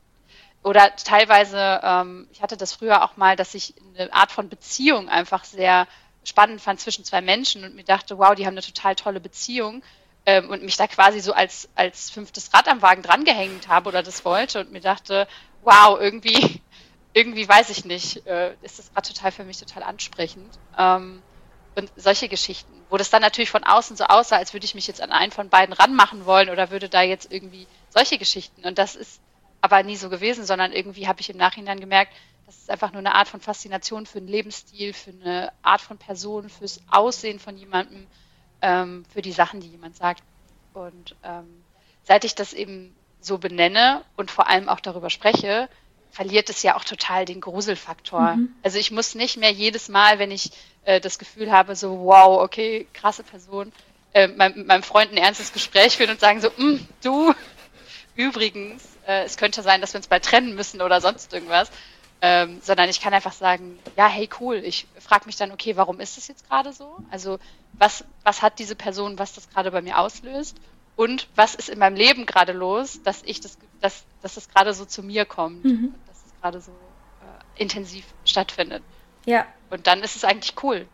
oder teilweise, ähm, ich hatte das früher auch mal, dass ich eine Art von Beziehung einfach sehr spannend fand zwischen zwei Menschen und mir dachte, wow, die haben eine total tolle Beziehung ähm, und mich da quasi so als, als fünftes Rad am Wagen drangehängt habe oder das wollte und mir dachte, wow, irgendwie, irgendwie weiß ich nicht, äh, ist das gerade total für mich total ansprechend. Ähm, Und solche Geschichten, wo das dann natürlich von außen so aussah, als würde ich mich jetzt an einen von beiden ranmachen wollen oder würde da jetzt irgendwie solche Geschichten. Und das ist aber nie so gewesen, sondern irgendwie habe ich im Nachhinein gemerkt, das ist einfach nur eine Art von Faszination für einen Lebensstil, für eine Art von Person, fürs Aussehen von jemandem, ähm, für die Sachen, die jemand sagt. Und ähm, seit ich das eben so benenne und vor allem auch darüber spreche, verliert es ja auch total den Gruselfaktor. Mhm. Also ich muss nicht mehr jedes Mal, wenn ich äh, das Gefühl habe, so wow, okay, krasse Person, äh, mein, mit meinem Freund ein ernstes Gespräch führen und sagen so, du, übrigens, äh, es könnte sein, dass wir uns bald trennen müssen oder sonst irgendwas. Ähm, sondern ich kann einfach sagen, ja, hey, cool. Ich frage mich dann, okay, warum ist das jetzt gerade so? Also was, was hat diese Person, was das gerade bei mir auslöst? Und was ist in meinem Leben gerade los, dass ich das, dass, dass das gerade so zu mir kommt, mhm. dass es gerade so äh, intensiv stattfindet. Ja. Und dann ist es eigentlich cool.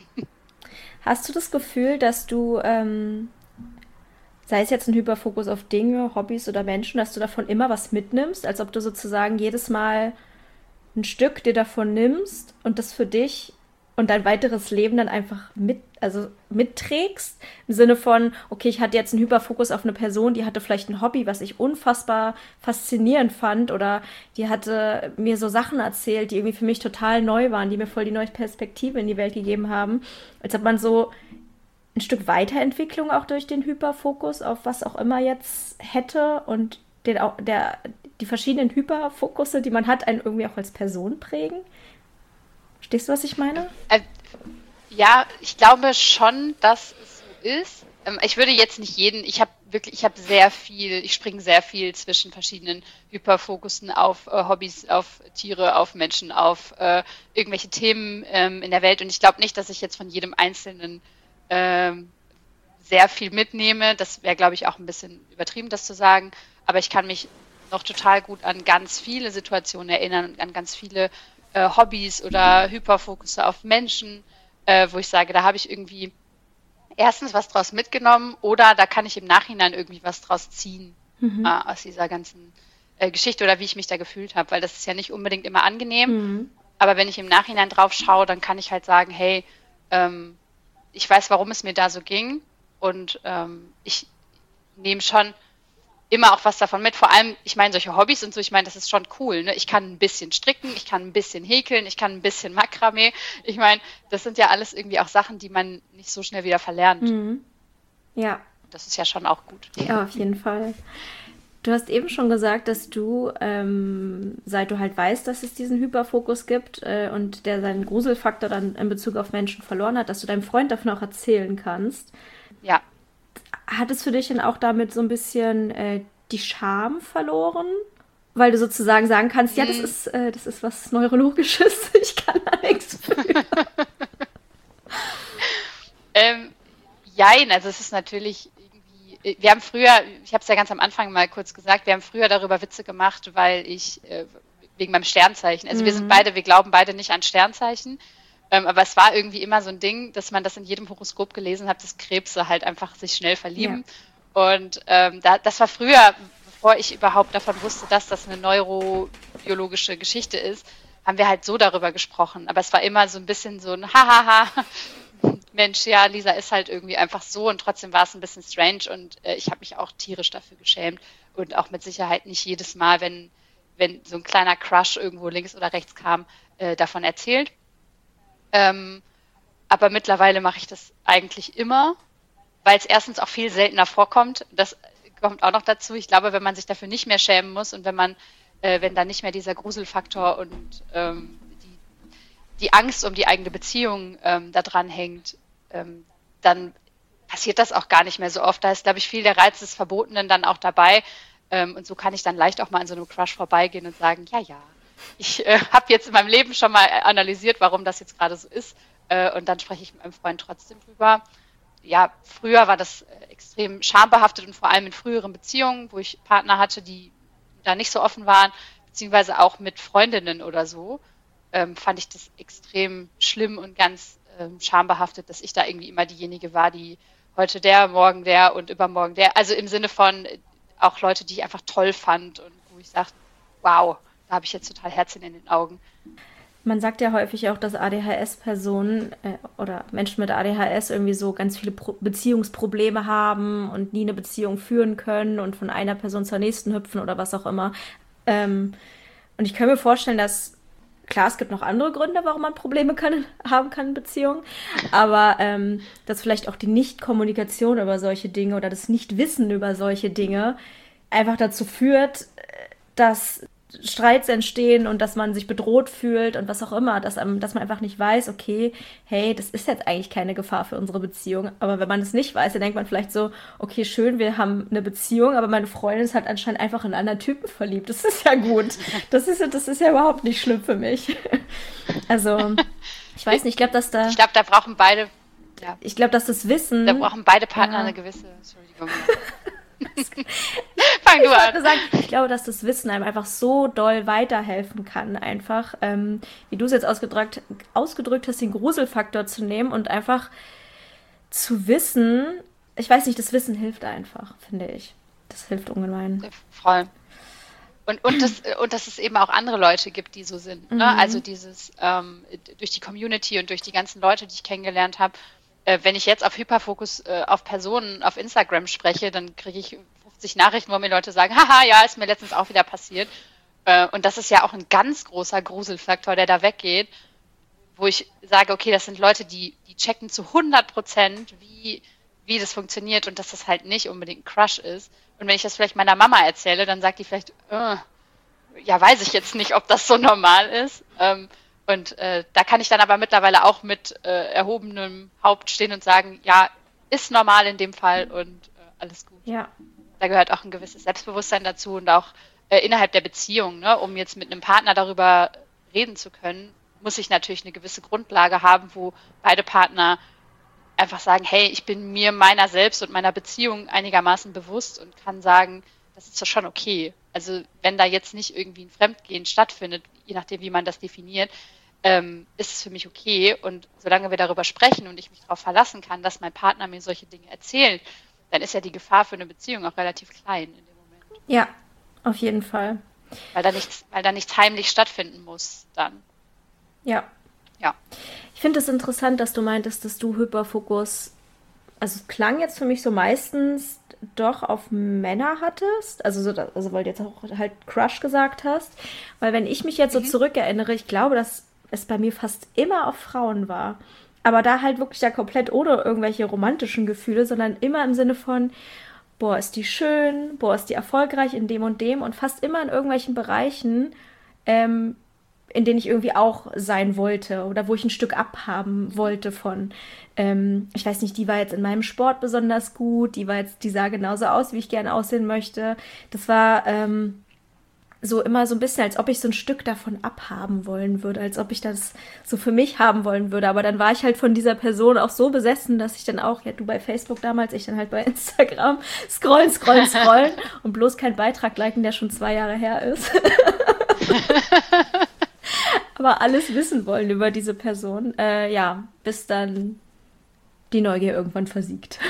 Hast du das Gefühl, dass du, ähm, sei es jetzt ein Hyperfokus auf Dinge, Hobbys oder Menschen, dass du davon immer was mitnimmst, als ob du sozusagen jedes Mal ein Stück dir davon nimmst und das für dich und dein weiteres Leben dann einfach mit, also mitträgst, im Sinne von, okay, ich hatte jetzt einen Hyperfokus auf eine Person, die hatte vielleicht ein Hobby, was ich unfassbar faszinierend fand oder die hatte mir so Sachen erzählt, die irgendwie für mich total neu waren, die mir voll die neue Perspektive in die Welt gegeben haben, als ob man so ein Stück Weiterentwicklung auch durch den Hyperfokus auf was auch immer jetzt hätte und den, der, die verschiedenen Hyperfokusse, die man hat, einen irgendwie auch als Person prägen. Verstehst du, was ich meine? Äh, ja, ich glaube schon, dass es so ist. Ähm, ich würde jetzt nicht jeden, ich habe wirklich, ich habe sehr viel, ich springe sehr viel zwischen verschiedenen Hyperfokussen auf äh, Hobbys, auf Tiere, auf Menschen, auf äh, irgendwelche Themen ähm, in der Welt. Und ich glaube nicht, dass ich jetzt von jedem Einzelnen ähm, sehr viel mitnehme. Das wäre, glaube ich, auch ein bisschen übertrieben, das zu sagen. Aber ich kann mich noch total gut an ganz viele Situationen erinnern und an ganz viele äh, Hobbys oder Hyperfokusse auf Menschen, äh, wo ich sage, da habe ich irgendwie erstens was draus mitgenommen oder da kann ich im Nachhinein irgendwie was draus ziehen Mhm. äh, aus dieser ganzen äh, Geschichte oder wie ich mich da gefühlt habe, weil das ist ja nicht unbedingt immer angenehm, Mhm. aber wenn ich im Nachhinein drauf schaue, dann kann ich halt sagen, hey, ähm, ich weiß, warum es mir da so ging und ähm, ich nehme schon immer auch was davon mit. Vor allem, ich meine, solche Hobbys und so, ich meine, das ist schon cool. Ne? Ich kann ein bisschen stricken, ich kann ein bisschen häkeln, ich kann ein bisschen Makramee. Ich meine, das sind ja alles irgendwie auch Sachen, die man nicht so schnell wieder verlernt. Mhm. Ja, Das ist ja schon auch gut. ja, auf jeden Fall. Du hast eben schon gesagt, dass du, ähm, seit du halt weißt, dass es diesen Hyperfokus gibt äh, und der seinen Gruselfaktor dann in Bezug auf Menschen verloren hat, dass du deinem Freund davon auch erzählen kannst. Ja. Hat es für dich denn auch damit so ein bisschen äh, die Scham verloren? Weil du sozusagen sagen kannst, ja, das Mhm. ist, äh, das ist was Neurologisches, ich kann da nichts für. Ähm, jein, also es ist natürlich irgendwie, wir haben früher, ich habe es ja ganz am Anfang mal kurz gesagt, wir haben früher darüber Witze gemacht, weil ich, äh, wegen meinem Sternzeichen, also wir sind Mhm. beide, wir glauben beide nicht an Sternzeichen, ähm, aber es war irgendwie immer so ein Ding, dass man das in jedem Horoskop gelesen hat, dass Krebse halt einfach sich schnell verlieben. Und ähm, da, das war früher, bevor ich überhaupt davon wusste, dass das eine neurobiologische Geschichte ist, haben wir halt so darüber gesprochen. Aber es war immer so ein bisschen so ein Hahaha, Mensch, ja, Lisa ist halt irgendwie einfach so und trotzdem war es ein bisschen strange und äh, ich habe mich auch tierisch dafür geschämt und auch mit Sicherheit nicht jedes Mal, wenn, wenn so ein kleiner Crush irgendwo links oder rechts kam, äh, davon erzählt. Ähm, aber mittlerweile mache ich das eigentlich immer, weil es erstens auch viel seltener vorkommt. Das kommt auch noch dazu. Ich glaube, wenn man sich dafür nicht mehr schämen muss und wenn man, äh, wenn da nicht mehr dieser Gruselfaktor und ähm, die, die Angst um die eigene Beziehung ähm, da dran hängt, ähm, dann passiert das auch gar nicht mehr so oft. Da ist, glaube ich, viel der Reiz des Verbotenen dann auch dabei. Ähm, und so kann ich dann leicht auch mal an so einem Crush vorbeigehen und sagen, ja, ja, ich äh, habe jetzt in meinem Leben schon mal analysiert, warum das jetzt gerade so ist. Äh, und dann spreche ich mit meinem Freund trotzdem drüber. Ja, früher war das äh, extrem schambehaftet und vor allem in früheren Beziehungen, wo ich Partner hatte, die da nicht so offen waren, beziehungsweise auch mit Freundinnen oder so, ähm, fand ich das extrem schlimm und ganz ähm, schambehaftet, dass ich da irgendwie immer diejenige war, die heute der, morgen der und übermorgen der, also im Sinne von äh, auch Leute, die ich einfach toll fand und wo ich sage, wow, da habe ich jetzt total Herzchen in den Augen. Man sagt ja häufig auch, dass A D H S-Personen äh, oder Menschen mit A D H S irgendwie so ganz viele Pro- Beziehungsprobleme haben und nie eine Beziehung führen können und von einer Person zur nächsten hüpfen oder was auch immer. Ähm, und ich kann mir vorstellen, dass, klar, es gibt noch andere Gründe, warum man Probleme kann, haben kann in Beziehungen, aber ähm, dass vielleicht auch die Nicht-Kommunikation über solche Dinge oder das Nicht-Wissen über solche Dinge einfach dazu führt, dass Streits entstehen und dass man sich bedroht fühlt und was auch immer, dass, einem, dass man einfach nicht weiß, okay, hey, das ist jetzt eigentlich keine Gefahr für unsere Beziehung. Aber wenn man es nicht weiß, dann denkt man vielleicht so, okay, schön, wir haben eine Beziehung, aber meine Freundin ist halt anscheinend einfach in einen anderen Typen verliebt. Das ist ja gut. Das ist, das ist ja überhaupt nicht schlimm für mich. Also, ich weiß nicht, ich glaube, dass da... Ich glaube, da brauchen beide, ja, Ich glaube, dass das Wissen... da brauchen beide Partner Ja. eine gewisse, Entschuldigung. Fang Ich du wollte an. sagen, ich glaube, dass das Wissen einem einfach so doll weiterhelfen kann, einfach, ähm, wie du es jetzt ausgedrückt, ausgedrückt hast, den Gruselfaktor zu nehmen und einfach zu wissen, ich weiß nicht, das Wissen hilft einfach, finde ich. Das hilft ungemein. Voll. Und, und, das, und dass es eben auch andere Leute gibt, die so sind. Ne? Mhm. Also dieses, ähm, durch die Community und durch die ganzen Leute, die ich kennengelernt habe, äh, wenn ich jetzt auf Hyperfokus äh, auf Personen auf Instagram spreche, dann kriege ich fünfzig Nachrichten, wo mir Leute sagen, haha, ja, ist mir letztens auch wieder passiert. Äh, und das ist ja auch ein ganz großer Gruselfaktor, der da weggeht, wo ich sage, okay, das sind Leute, die, die checken zu hundert Prozent, wie, wie das funktioniert und dass das halt nicht unbedingt ein Crush ist. Und wenn ich das vielleicht meiner Mama erzähle, dann sagt die vielleicht, äh, ja, weiß ich jetzt nicht, ob das so normal ist. Ähm, und äh, da kann ich dann aber mittlerweile auch mit äh, erhobenem Haupt stehen und sagen, ja, ist normal in dem Fall und äh, alles gut. Ja. Da gehört auch ein gewisses Selbstbewusstsein dazu und auch äh, innerhalb der Beziehung, ne, um jetzt mit einem Partner darüber reden zu können, muss ich natürlich eine gewisse Grundlage haben, wo beide Partner einfach sagen, hey, ich bin mir meiner selbst und meiner Beziehung einigermaßen bewusst und kann sagen, das ist doch schon okay. Also wenn da jetzt nicht irgendwie ein Fremdgehen stattfindet, je nachdem, wie man das definiert, ähm, ist es für mich okay. Und solange wir darüber sprechen und ich mich darauf verlassen kann, dass mein Partner mir solche Dinge erzählt, dann ist ja die Gefahr für eine Beziehung auch relativ klein in dem Moment. Ja, auf jeden Fall. Weil da nichts, weil da nichts heimlich stattfinden muss dann. Ja. Ja. Ich finde es interessant, dass du meintest, dass du Hyperfokus, also es klang jetzt für mich so meistens doch auf Männer hattest, also, so, also weil du jetzt auch halt Crush gesagt hast, weil wenn ich mich jetzt so Mhm. zurückerinnere, ich glaube, dass es bei mir fast immer auf Frauen war, aber da halt wirklich ja komplett ohne irgendwelche romantischen Gefühle, sondern immer im Sinne von, boah, ist die schön, boah, ist die erfolgreich in dem und dem und fast immer in irgendwelchen Bereichen, ähm, in denen ich irgendwie auch sein wollte oder wo ich ein Stück abhaben wollte von. Ähm, ich weiß nicht, die war jetzt in meinem Sport besonders gut, die war jetzt, die sah genauso aus, wie ich gerne aussehen möchte. Das war ähm, so immer so ein bisschen, als ob ich so ein Stück davon abhaben wollen würde, als ob ich das so für mich haben wollen würde. Aber dann war ich halt von dieser Person auch so besessen, dass ich dann auch, ja, du bei Facebook damals, ich dann halt bei Instagram, scrollen, scrollen, scrollen und bloß keinen Beitrag liken, der schon zwei Jahre her ist. Aber alles wissen wollen über diese Person. Äh, ja, bis dann die Neugier irgendwann versiegt.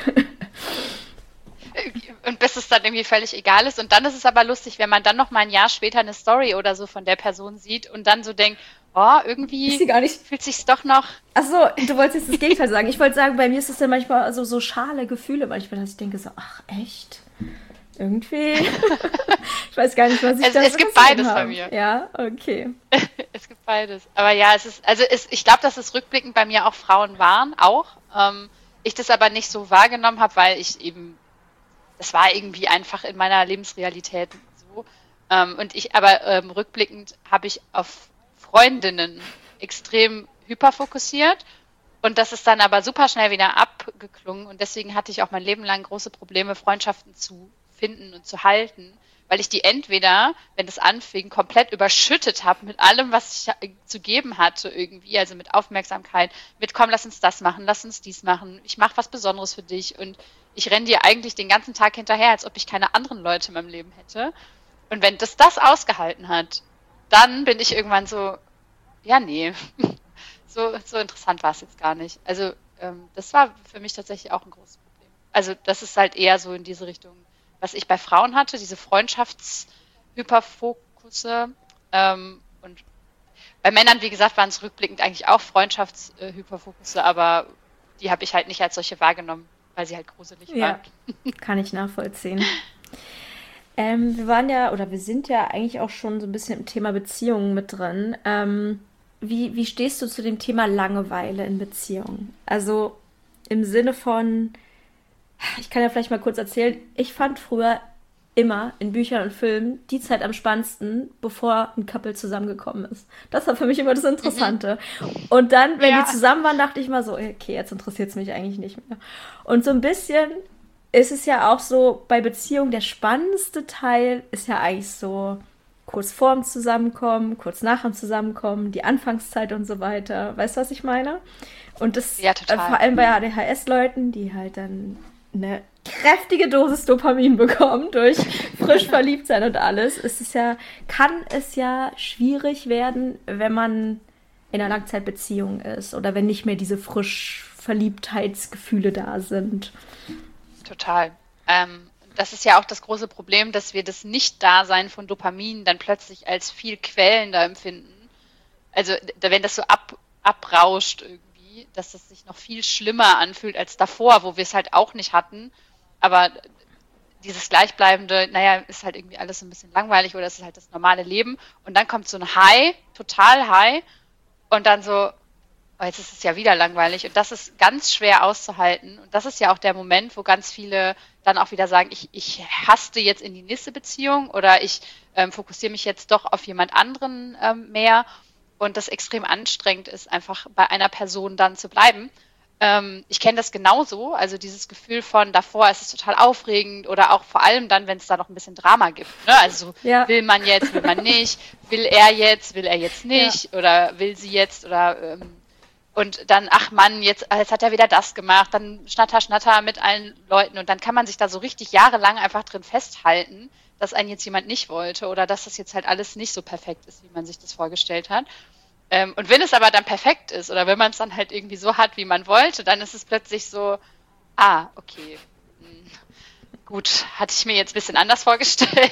Und bis es dann irgendwie völlig egal ist. Und dann ist es aber lustig, wenn man dann noch mal ein Jahr später eine Story oder so von der Person sieht und dann so denkt, oh, irgendwie Ist sie gar nicht. fühlt sich's doch noch. Ach so, du wolltest jetzt das Gegenteil sagen. Ich wollte sagen, bei mir ist es ja manchmal so, so schale Gefühle, manchmal, dass ich denke so, ach echt? Irgendwie? Ich weiß gar nicht, was ich Es, da es so gibt gesehen beides bei habe. mir. Ja, okay. Es gibt beides. Aber ja, es ist, also es, ich glaube, dass es rückblickend bei mir auch Frauen waren, auch. Ähm, ich das aber nicht so wahrgenommen habe, weil ich eben, das war irgendwie einfach in meiner Lebensrealität so. Ähm, und ich, aber ähm, rückblickend habe ich auf Freundinnen extrem hyperfokussiert. Und das ist dann aber super schnell wieder abgeklungen. Und deswegen hatte ich auch mein Leben lang große Probleme, Freundschaften zu finden und zu halten, weil ich die entweder, wenn das anfing, komplett überschüttet habe mit allem, was ich zu geben hatte irgendwie, also mit Aufmerksamkeit, mit komm, lass uns das machen, lass uns dies machen, ich mache was Besonderes für dich und ich renne dir eigentlich den ganzen Tag hinterher, als ob ich keine anderen Leute in meinem Leben hätte. Und wenn das das ausgehalten hat, dann bin ich irgendwann so, ja, nee, so, so interessant war es jetzt gar nicht. Also ähm, das war für mich tatsächlich auch ein großes Problem. Also das ist halt eher so in diese Richtung, was ich bei Frauen hatte, diese Freundschaftshyperfokusse. Ähm, und bei Männern, wie gesagt, waren es rückblickend eigentlich auch Freundschaftshyperfokusse, aber die habe ich halt nicht als solche wahrgenommen, weil sie halt gruselig Ja, waren. kann ich nachvollziehen. Ähm, wir waren ja, oder wir sind ja eigentlich auch schon so ein bisschen im Thema Beziehungen mit drin. Ähm, wie, wie stehst du zu dem Thema Langeweile in Beziehungen? Also im Sinne von, ich kann ja vielleicht mal kurz erzählen, ich fand früher immer in Büchern und Filmen die Zeit am spannendsten, bevor ein Couple zusammengekommen ist. Das war für mich immer das Interessante. Und dann, wenn Ja. die zusammen waren, dachte ich mal so, okay, jetzt interessiert es mich eigentlich nicht mehr. Und so ein bisschen ist es ja auch so, bei Beziehungen, der spannendste Teil ist ja eigentlich so kurz vorm Zusammenkommen, kurz nach dem Zusammenkommen, die Anfangszeit und so weiter. Weißt du, was ich meine? Und das Ja, äh, total. vor allem bei A D H S-Leuten, die halt dann eine kräftige Dosis Dopamin bekommen durch frisch verliebt sein und alles, ist es ja, kann es ja schwierig werden, wenn man in einer Langzeitbeziehung ist oder wenn nicht mehr diese frisch Verliebtheitsgefühle da sind. Total. Ähm, das ist ja auch das große Problem, dass wir das Nicht-Dasein von Dopamin dann plötzlich als viel quälender empfinden. Also d- wenn das so ab, abrauscht irgendwie, dass das sich noch viel schlimmer anfühlt als davor, wo wir es halt auch nicht hatten. Aber dieses Gleichbleibende, naja, ist halt irgendwie alles so ein bisschen langweilig oder es ist halt das normale Leben. Und dann kommt so ein High, total High und dann so, oh, jetzt ist es ja wieder langweilig. Und das ist ganz schwer auszuhalten. Und das ist ja auch der Moment, wo ganz viele dann auch wieder sagen, ich, ich haste jetzt in die nächste Beziehung oder ich ähm, fokussiere mich jetzt doch auf jemand anderen ähm, mehr. Und das extrem anstrengend ist, einfach bei einer Person dann zu bleiben. Ähm, ich kenne das genauso, also dieses Gefühl von davor ist es total aufregend oder auch vor allem dann, wenn es da noch ein bisschen Drama gibt. Ne? Also Ja. will man jetzt, will man nicht, will er jetzt, will er jetzt nicht Ja. oder will sie jetzt oder ähm, und dann, ach Mann, jetzt, jetzt hat er wieder das gemacht, dann schnatter, schnatter mit allen Leuten und dann kann man sich da so richtig jahrelang einfach drin festhalten, dass einen jetzt jemand nicht wollte oder dass das jetzt halt alles nicht so perfekt ist, wie man sich das vorgestellt hat. Ähm, und wenn es aber dann perfekt ist oder wenn man es dann halt irgendwie so hat, wie man wollte, dann ist es plötzlich so, ah, okay, hm, gut, hatte ich mir jetzt ein bisschen anders vorgestellt.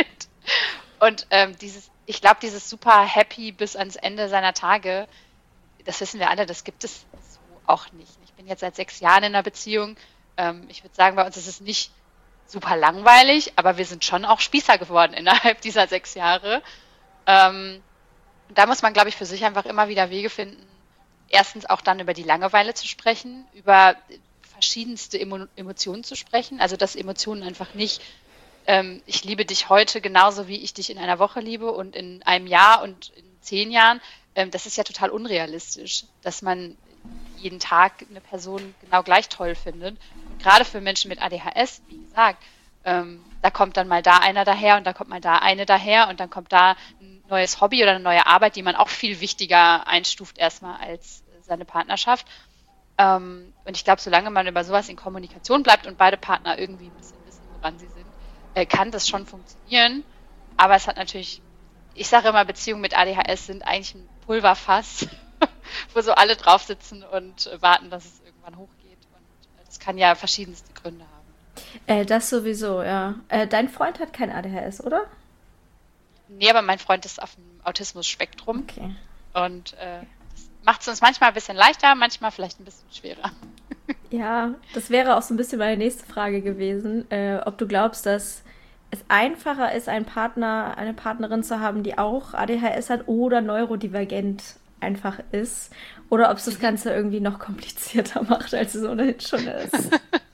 Und ähm, dieses, ich glaube, dieses super happy bis ans Ende seiner Tage, das wissen wir alle, das gibt es so auch nicht. Ich bin jetzt seit sechs Jahren in einer Beziehung. Ähm, ich würde sagen, bei uns ist es nicht super langweilig, aber wir sind schon auch Spießer geworden innerhalb dieser sechs Jahre. Ähm, da muss man, glaube ich, für sich einfach immer wieder Wege finden, erstens auch dann über die Langeweile zu sprechen, über verschiedenste Emo- Emotionen zu sprechen, also dass Emotionen einfach nicht, ähm, ich liebe dich heute genauso, wie ich dich in einer Woche liebe und in einem Jahr und in zehn Jahren, ähm, das ist ja total unrealistisch, dass man jeden Tag eine Person genau gleich toll findet. Und gerade für Menschen mit A D H S, wie gesagt, ähm, da kommt dann mal da einer daher und da kommt mal da eine daher und dann kommt da ein neues Hobby oder eine neue Arbeit, die man auch viel wichtiger einstuft erstmal als seine Partnerschaft. Ähm, und ich glaube, solange man über sowas in Kommunikation bleibt und beide Partner irgendwie ein bisschen wissen, woran sie sind, äh, kann das schon funktionieren. Aber es hat natürlich, ich sage immer, Beziehungen mit A D H S sind eigentlich ein Pulverfass, wo so alle drauf sitzen und äh, warten, dass es irgendwann hochgeht. Und äh, das kann ja verschiedenste Gründe haben. Äh, das sowieso, ja. Äh, dein Freund hat kein A D H S, oder? Nee, aber mein Freund ist auf dem Autismus-Spektrum. Okay. Und äh, das macht es uns manchmal ein bisschen leichter, manchmal vielleicht ein bisschen schwerer. Ja, das wäre auch so ein bisschen meine nächste Frage gewesen, äh, ob du glaubst, dass es einfacher ist, einen Partner, eine Partnerin zu haben, die auch A D H S hat oder neurodivergent einfach ist, oder ob es das Ganze irgendwie noch komplizierter macht, als es ohnehin schon ist.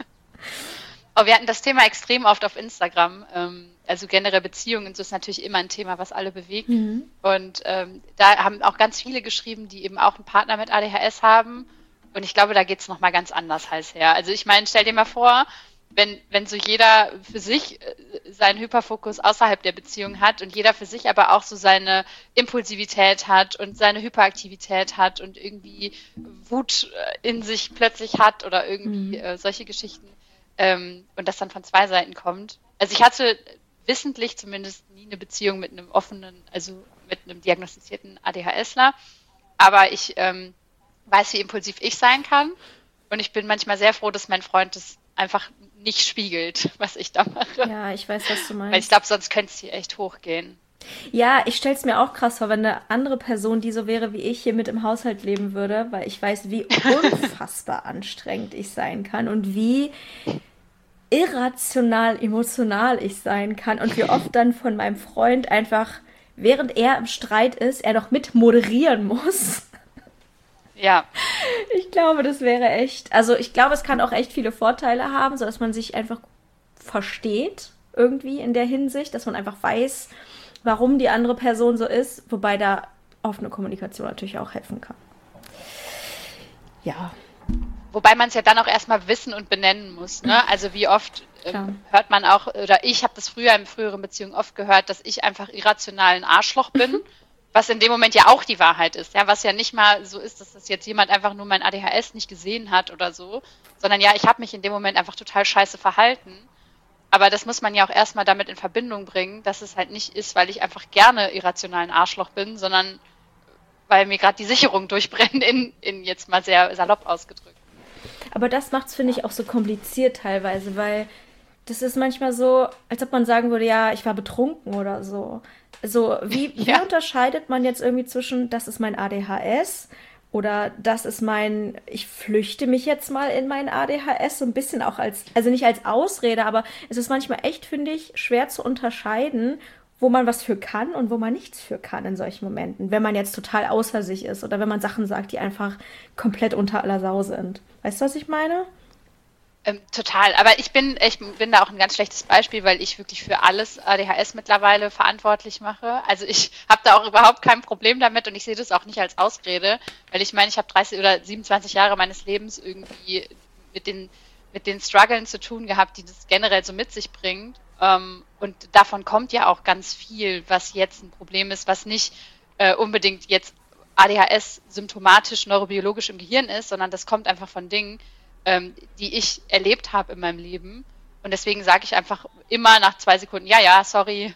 Aber wir hatten das Thema extrem oft auf Instagram. Ähm, also generell Beziehungen, so ist natürlich immer ein Thema, was alle bewegt. Mhm. Und ähm, da haben auch ganz viele geschrieben, die eben auch einen Partner mit A D H S haben. Und ich glaube, da geht es nochmal ganz anders heiß her. Also ich meine, stell dir mal vor, wenn, wenn so jeder für sich äh, seinen Hyperfokus außerhalb der Beziehung hat und jeder für sich aber auch so seine Impulsivität hat und seine Hyperaktivität hat und irgendwie Wut äh, in sich plötzlich hat oder irgendwie Mhm. äh, solche Geschichten ähm, und das dann von zwei Seiten kommt. Also ich hatte wissentlich zumindest nie eine Beziehung mit einem offenen, also mit einem diagnostizierten ADHSler, aber ich ähm, weiß, wie impulsiv ich sein kann und ich bin manchmal sehr froh, dass mein Freund das einfach nicht spiegelt, was ich da mache. Ja, ich weiß, was du Weil ich meinst. glaube, sonst könnte es hier echt hochgehen. Ja, ich stell's mir auch krass vor, wenn eine andere Person, die so wäre wie ich, hier mit im Haushalt leben würde, weil ich weiß, wie unfassbar anstrengend ich sein kann und wie irrational emotional ich sein kann und wie oft dann von meinem Freund einfach, während er im Streit ist, er noch mit moderieren muss. Ja, Ich glaube, das wäre echt, also ich glaube, es kann auch echt viele Vorteile haben, so dass man sich einfach versteht irgendwie in der Hinsicht, dass man einfach weiß, warum die andere Person so ist, wobei da offene Kommunikation natürlich auch helfen kann. Ja, wobei man es ja dann auch erstmal wissen und benennen muss. Ne? Also wie oft klar. ähm, hört man auch, oder ich habe das früher in früheren Beziehungen oft gehört, dass ich einfach irrational ein Arschloch bin, was in dem Moment ja auch die Wahrheit ist. Ja, was ja nicht mal so ist, dass das jetzt jemand einfach nur mein A D H S nicht gesehen hat oder so, sondern ja, ich habe mich in dem Moment einfach total scheiße verhalten. Aber das muss man ja auch erstmal damit in Verbindung bringen, dass es halt nicht ist, weil ich einfach gerne irrational ein Arschloch bin, sondern weil mir gerade die Sicherung durchbrennt, in, in jetzt mal sehr salopp ausgedrückt. Aber das macht es, finde ich, auch so kompliziert teilweise, weil das ist manchmal so, als ob man sagen würde, ja, ich war betrunken oder so. So, wie, wie Ja. unterscheidet man jetzt irgendwie zwischen, das ist mein A D H S oder das ist mein, ich flüchte mich jetzt mal in mein A D H S, so ein bisschen auch als, also nicht als Ausrede, aber es ist manchmal echt, finde ich, schwer zu unterscheiden, wo man was für kann und wo man nichts für kann in solchen Momenten. Wenn man jetzt total außer sich ist oder wenn man Sachen sagt, die einfach komplett unter aller Sau sind. Weißt du, was ich meine? Ähm, total, aber ich bin, ich bin da auch ein ganz schlechtes Beispiel, weil ich wirklich für alles A D H S mittlerweile verantwortlich mache. Also ich habe da auch überhaupt kein Problem damit und ich sehe das auch nicht als Ausrede, weil ich meine, ich habe dreißig oder siebenundzwanzig Jahre meines Lebens irgendwie mit den, mit den Struggeln zu tun gehabt, die das generell so mit sich bringt. Ähm, und davon kommt ja auch ganz viel, was jetzt ein Problem ist, was nicht äh, unbedingt jetzt A D H S symptomatisch neurobiologisch im Gehirn ist, sondern das kommt einfach von Dingen, ähm, die ich erlebt habe in meinem Leben. Und deswegen sage ich einfach immer nach zwei Sekunden, ja, ja, sorry,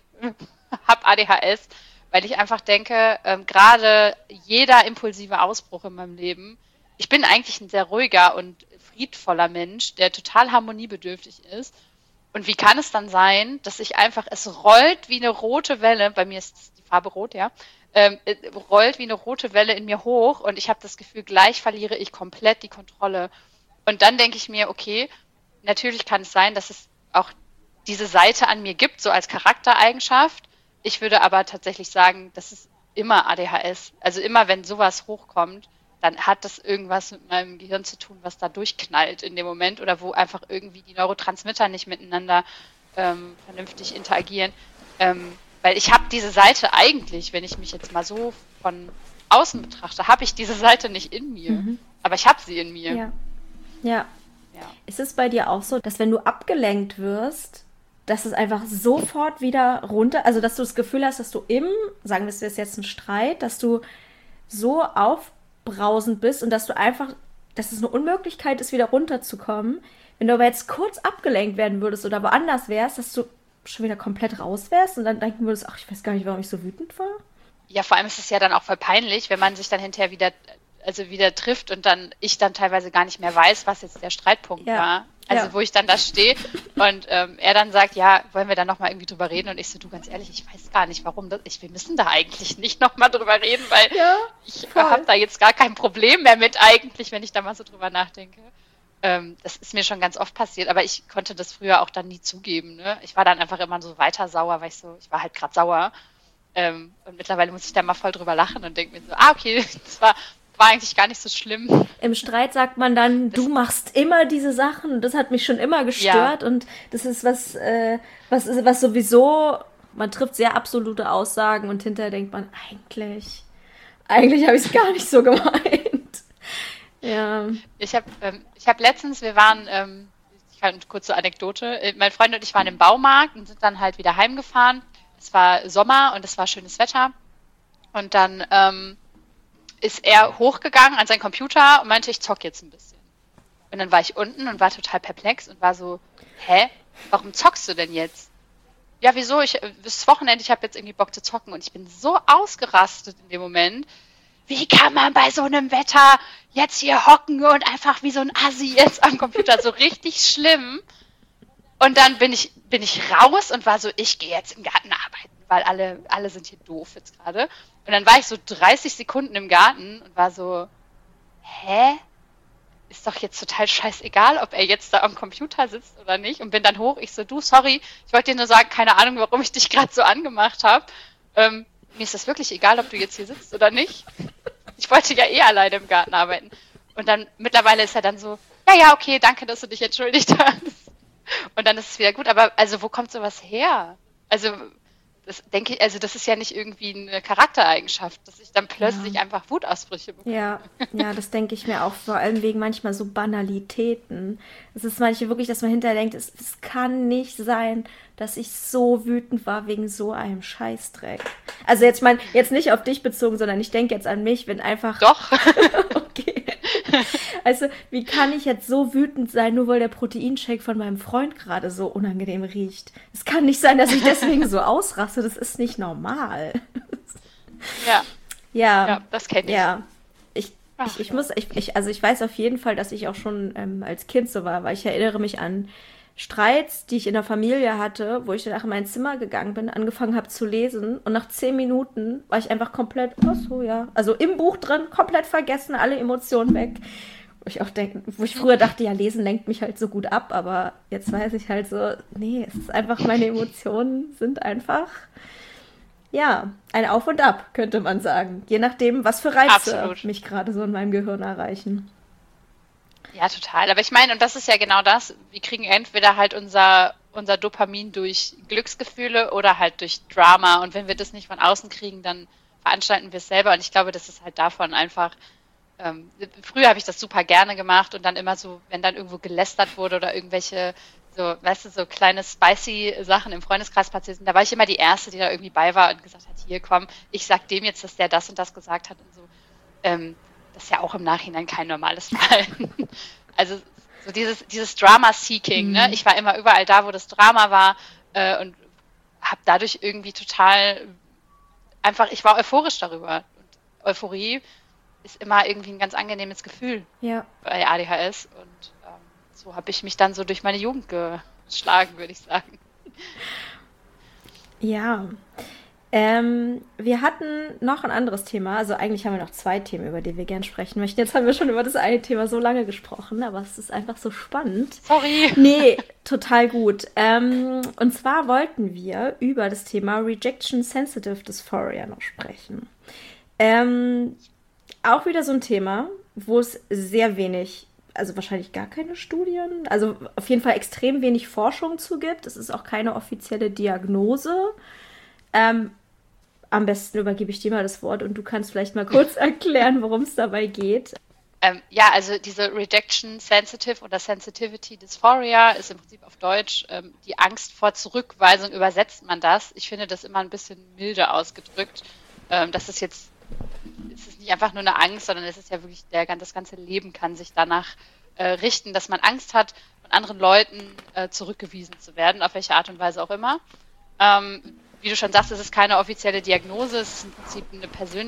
hab A D H S, weil ich einfach denke, ähm, gerade jeder impulsive Ausbruch in meinem Leben, ich bin eigentlich ein sehr ruhiger und friedvoller Mensch, der total harmoniebedürftig ist. Und wie kann es dann sein, dass ich einfach, es rollt wie eine rote Welle, bei mir ist die Farbe rot, ja, ähm, rollt wie eine rote Welle in mir hoch und ich habe das Gefühl, gleich verliere ich komplett die Kontrolle. Und dann denke ich mir, okay, natürlich kann es sein, dass es auch diese Seite an mir gibt, so als Charaktereigenschaft. Ich würde aber tatsächlich sagen, das ist immer A D H S. Also immer, wenn sowas hochkommt, dann hat das irgendwas mit meinem Gehirn zu tun, was da durchknallt in dem Moment oder wo einfach irgendwie die Neurotransmitter nicht miteinander ähm, vernünftig interagieren. Ähm, weil ich habe diese Seite eigentlich, wenn ich mich jetzt mal so von außen betrachte, habe ich diese Seite nicht in mir, mhm. aber ich habe sie in mir. Ja. Ja. ja. Ist es bei dir auch so, dass wenn du abgelenkt wirst, dass es einfach sofort wieder runter, also dass du das Gefühl hast, dass du im, sagen wir es ist jetzt ein Streit, dass du so aufbrausend bist und dass du einfach, dass es eine Unmöglichkeit ist, wieder runterzukommen. Wenn du aber jetzt kurz abgelenkt werden würdest oder woanders wärst, dass du schon wieder komplett raus wärst und dann denken würdest, ach, ich weiß gar nicht, warum ich so wütend war. Ja, vor allem ist es ja dann auch voll peinlich, wenn man sich dann hinterher wieder, also wieder trifft und dann ich dann teilweise gar nicht mehr weiß, was jetzt der Streitpunkt ja. war. Also ja. wo ich dann da stehe und ähm, er dann sagt, ja, wollen wir da nochmal irgendwie drüber reden? Und ich so, du, ganz ehrlich, ich weiß gar nicht, warum das, ich, wir müssen da eigentlich nicht nochmal drüber reden, weil ja, ich habe da jetzt gar kein Problem mehr mit eigentlich, wenn ich da mal so drüber nachdenke. Ähm, das ist mir schon ganz oft passiert, aber ich konnte das früher auch dann nie zugeben. Ne? Ich war dann einfach immer so weiter sauer, weil ich so, ich war halt gerade sauer. Ähm, und mittlerweile muss ich da mal voll drüber lachen und denke mir so, ah, okay, das war, war eigentlich gar nicht so schlimm. Im Streit sagt man dann, das, du machst immer diese Sachen und das hat mich schon immer gestört ja. und das ist was, äh, was, ist, was sowieso, man trifft sehr absolute Aussagen und hinterher denkt man, eigentlich, eigentlich habe ich es gar nicht so gemeint. Ja. Ich habe ähm, ich hab letztens, wir waren, ähm, ich kann eine kurze Anekdote, äh, mein Freund und ich waren im Baumarkt und sind dann halt wieder heimgefahren. Es war Sommer und es war schönes Wetter. Und dann ähm, ist er hochgegangen an seinen Computer und meinte, ich zock jetzt ein bisschen. Und dann war ich unten und war total perplex und war so, hä, warum zockst du denn jetzt? Ja, wieso? Ich, das Wochenende, ich habe jetzt irgendwie Bock zu zocken und ich bin so ausgerastet in dem Moment. Wie kann man bei so einem Wetter jetzt hier hocken und einfach wie so ein Assi jetzt am Computer, so richtig schlimm. Und dann bin ich, bin ich raus und war so, ich gehe jetzt im Garten arbeiten, weil alle, alle sind hier doof jetzt gerade. Und dann war ich so dreißig Sekunden im Garten und war so, hä? Ist doch jetzt total scheißegal, ob er jetzt da am Computer sitzt oder nicht. Und bin dann hoch, ich so, du, sorry, ich wollte dir nur sagen, keine Ahnung, warum ich dich gerade so angemacht habe. Ähm, mir ist das wirklich egal, ob du jetzt hier sitzt oder nicht. Ich wollte ja eh alleine im Garten arbeiten. Und dann, mittlerweile ist er dann so, ja, ja, okay, danke, dass du dich entschuldigt hast. Und dann ist es wieder gut. Aber, also, wo kommt sowas her? Also, das denke ich, also, das ist ja nicht irgendwie eine Charaktereigenschaft, dass ich dann plötzlich ja. einfach Wutausbrüche bekomme. Ja, ja, das denke ich mir auch, vor allem wegen manchmal so Banalitäten. Es ist manchmal wirklich, dass man hinterher denkt, es, es kann nicht sein, dass ich so wütend war wegen so einem Scheißdreck. Also jetzt, mein, jetzt nicht auf dich bezogen, sondern ich denke jetzt an mich, wenn einfach... Doch. Okay. Also, wie kann ich jetzt so wütend sein, nur weil der Proteinshake von meinem Freund gerade so unangenehm riecht? Es kann nicht sein, dass ich deswegen so ausraste. Das ist nicht normal. Ja. Ja. Ja, das kenne ich. Ja. Ich, Ach, ich, ich ja. muss, ich, ich, also ich weiß auf jeden Fall, dass ich auch schon ähm, als Kind so war, weil ich erinnere mich an Streits, die ich in der Familie hatte, wo ich danach in mein Zimmer gegangen bin, angefangen habe zu lesen und nach zehn Minuten war ich einfach komplett, ach so, ja, also im Buch drin, komplett vergessen, alle Emotionen weg. Wo ich auch denke, wo ich früher dachte, ja, lesen lenkt mich halt so gut ab, aber jetzt weiß ich halt so, nee, es ist einfach, meine Emotionen sind einfach, ja, ein Auf und Ab, könnte man sagen. Je nachdem, was für Reize Absolut. mich gerade so in meinem Gehirn erreichen. Ja, total. Aber ich meine, und das ist ja genau das, wir kriegen entweder halt unser, unser Dopamin durch Glücksgefühle oder halt durch Drama. Und wenn wir das nicht von außen kriegen, dann veranstalten wir es selber. Und ich glaube, das ist halt davon einfach, ähm, früher habe ich das super gerne gemacht und dann immer so, wenn dann irgendwo gelästert wurde oder irgendwelche, so, weißt du, so kleine spicy Sachen im Freundeskreis passiert sind, da war ich immer die Erste, die da irgendwie bei war und gesagt hat, hier komm, ich sag dem jetzt, dass der das und das gesagt hat und so. Ähm, das ist ja auch im Nachhinein kein normales Verhalten. Also so dieses, dieses Drama-Seeking, Mhm. ne? Ich war immer überall da, wo das Drama war äh, und habe dadurch irgendwie total einfach, ich war euphorisch darüber. Und Euphorie ist immer irgendwie ein ganz angenehmes Gefühl Ja. bei A D H S und ähm, so habe ich mich dann so durch meine Jugend geschlagen, würde ich sagen. Ja. Ähm, wir hatten noch ein anderes Thema. Also eigentlich haben wir noch zwei Themen, über die wir gern sprechen möchten. Jetzt haben wir schon über das eine Thema so lange gesprochen, aber es ist einfach so spannend. Sorry. Nee, total gut. Ähm, und zwar wollten wir über das Thema Rejection Sensitive Dysphoria noch sprechen. Ähm, Auch wieder so ein Thema, wo es sehr wenig, also wahrscheinlich gar keine Studien, also auf jeden Fall extrem wenig Forschung zu gibt. Es ist auch keine offizielle Diagnose. Ähm, Am besten übergebe ich dir mal das Wort und du kannst vielleicht mal kurz erklären, worum es dabei geht. Ähm, ja, also diese Rejection Sensitive oder Sensitivity Dysphoria ist im Prinzip auf Deutsch ähm, die Angst vor Zurückweisung, übersetzt man das. Ich finde das immer ein bisschen milde ausgedrückt. Ähm, das ist jetzt, es ist nicht einfach nur eine Angst, sondern es ist ja wirklich, der, das ganze Leben kann sich danach äh, richten, dass man Angst hat, von anderen Leuten äh, zurückgewiesen zu werden, auf welche Art und Weise auch immer. Ähm, wie du schon sagst, es ist keine offizielle Diagnose, es ist im Prinzip eine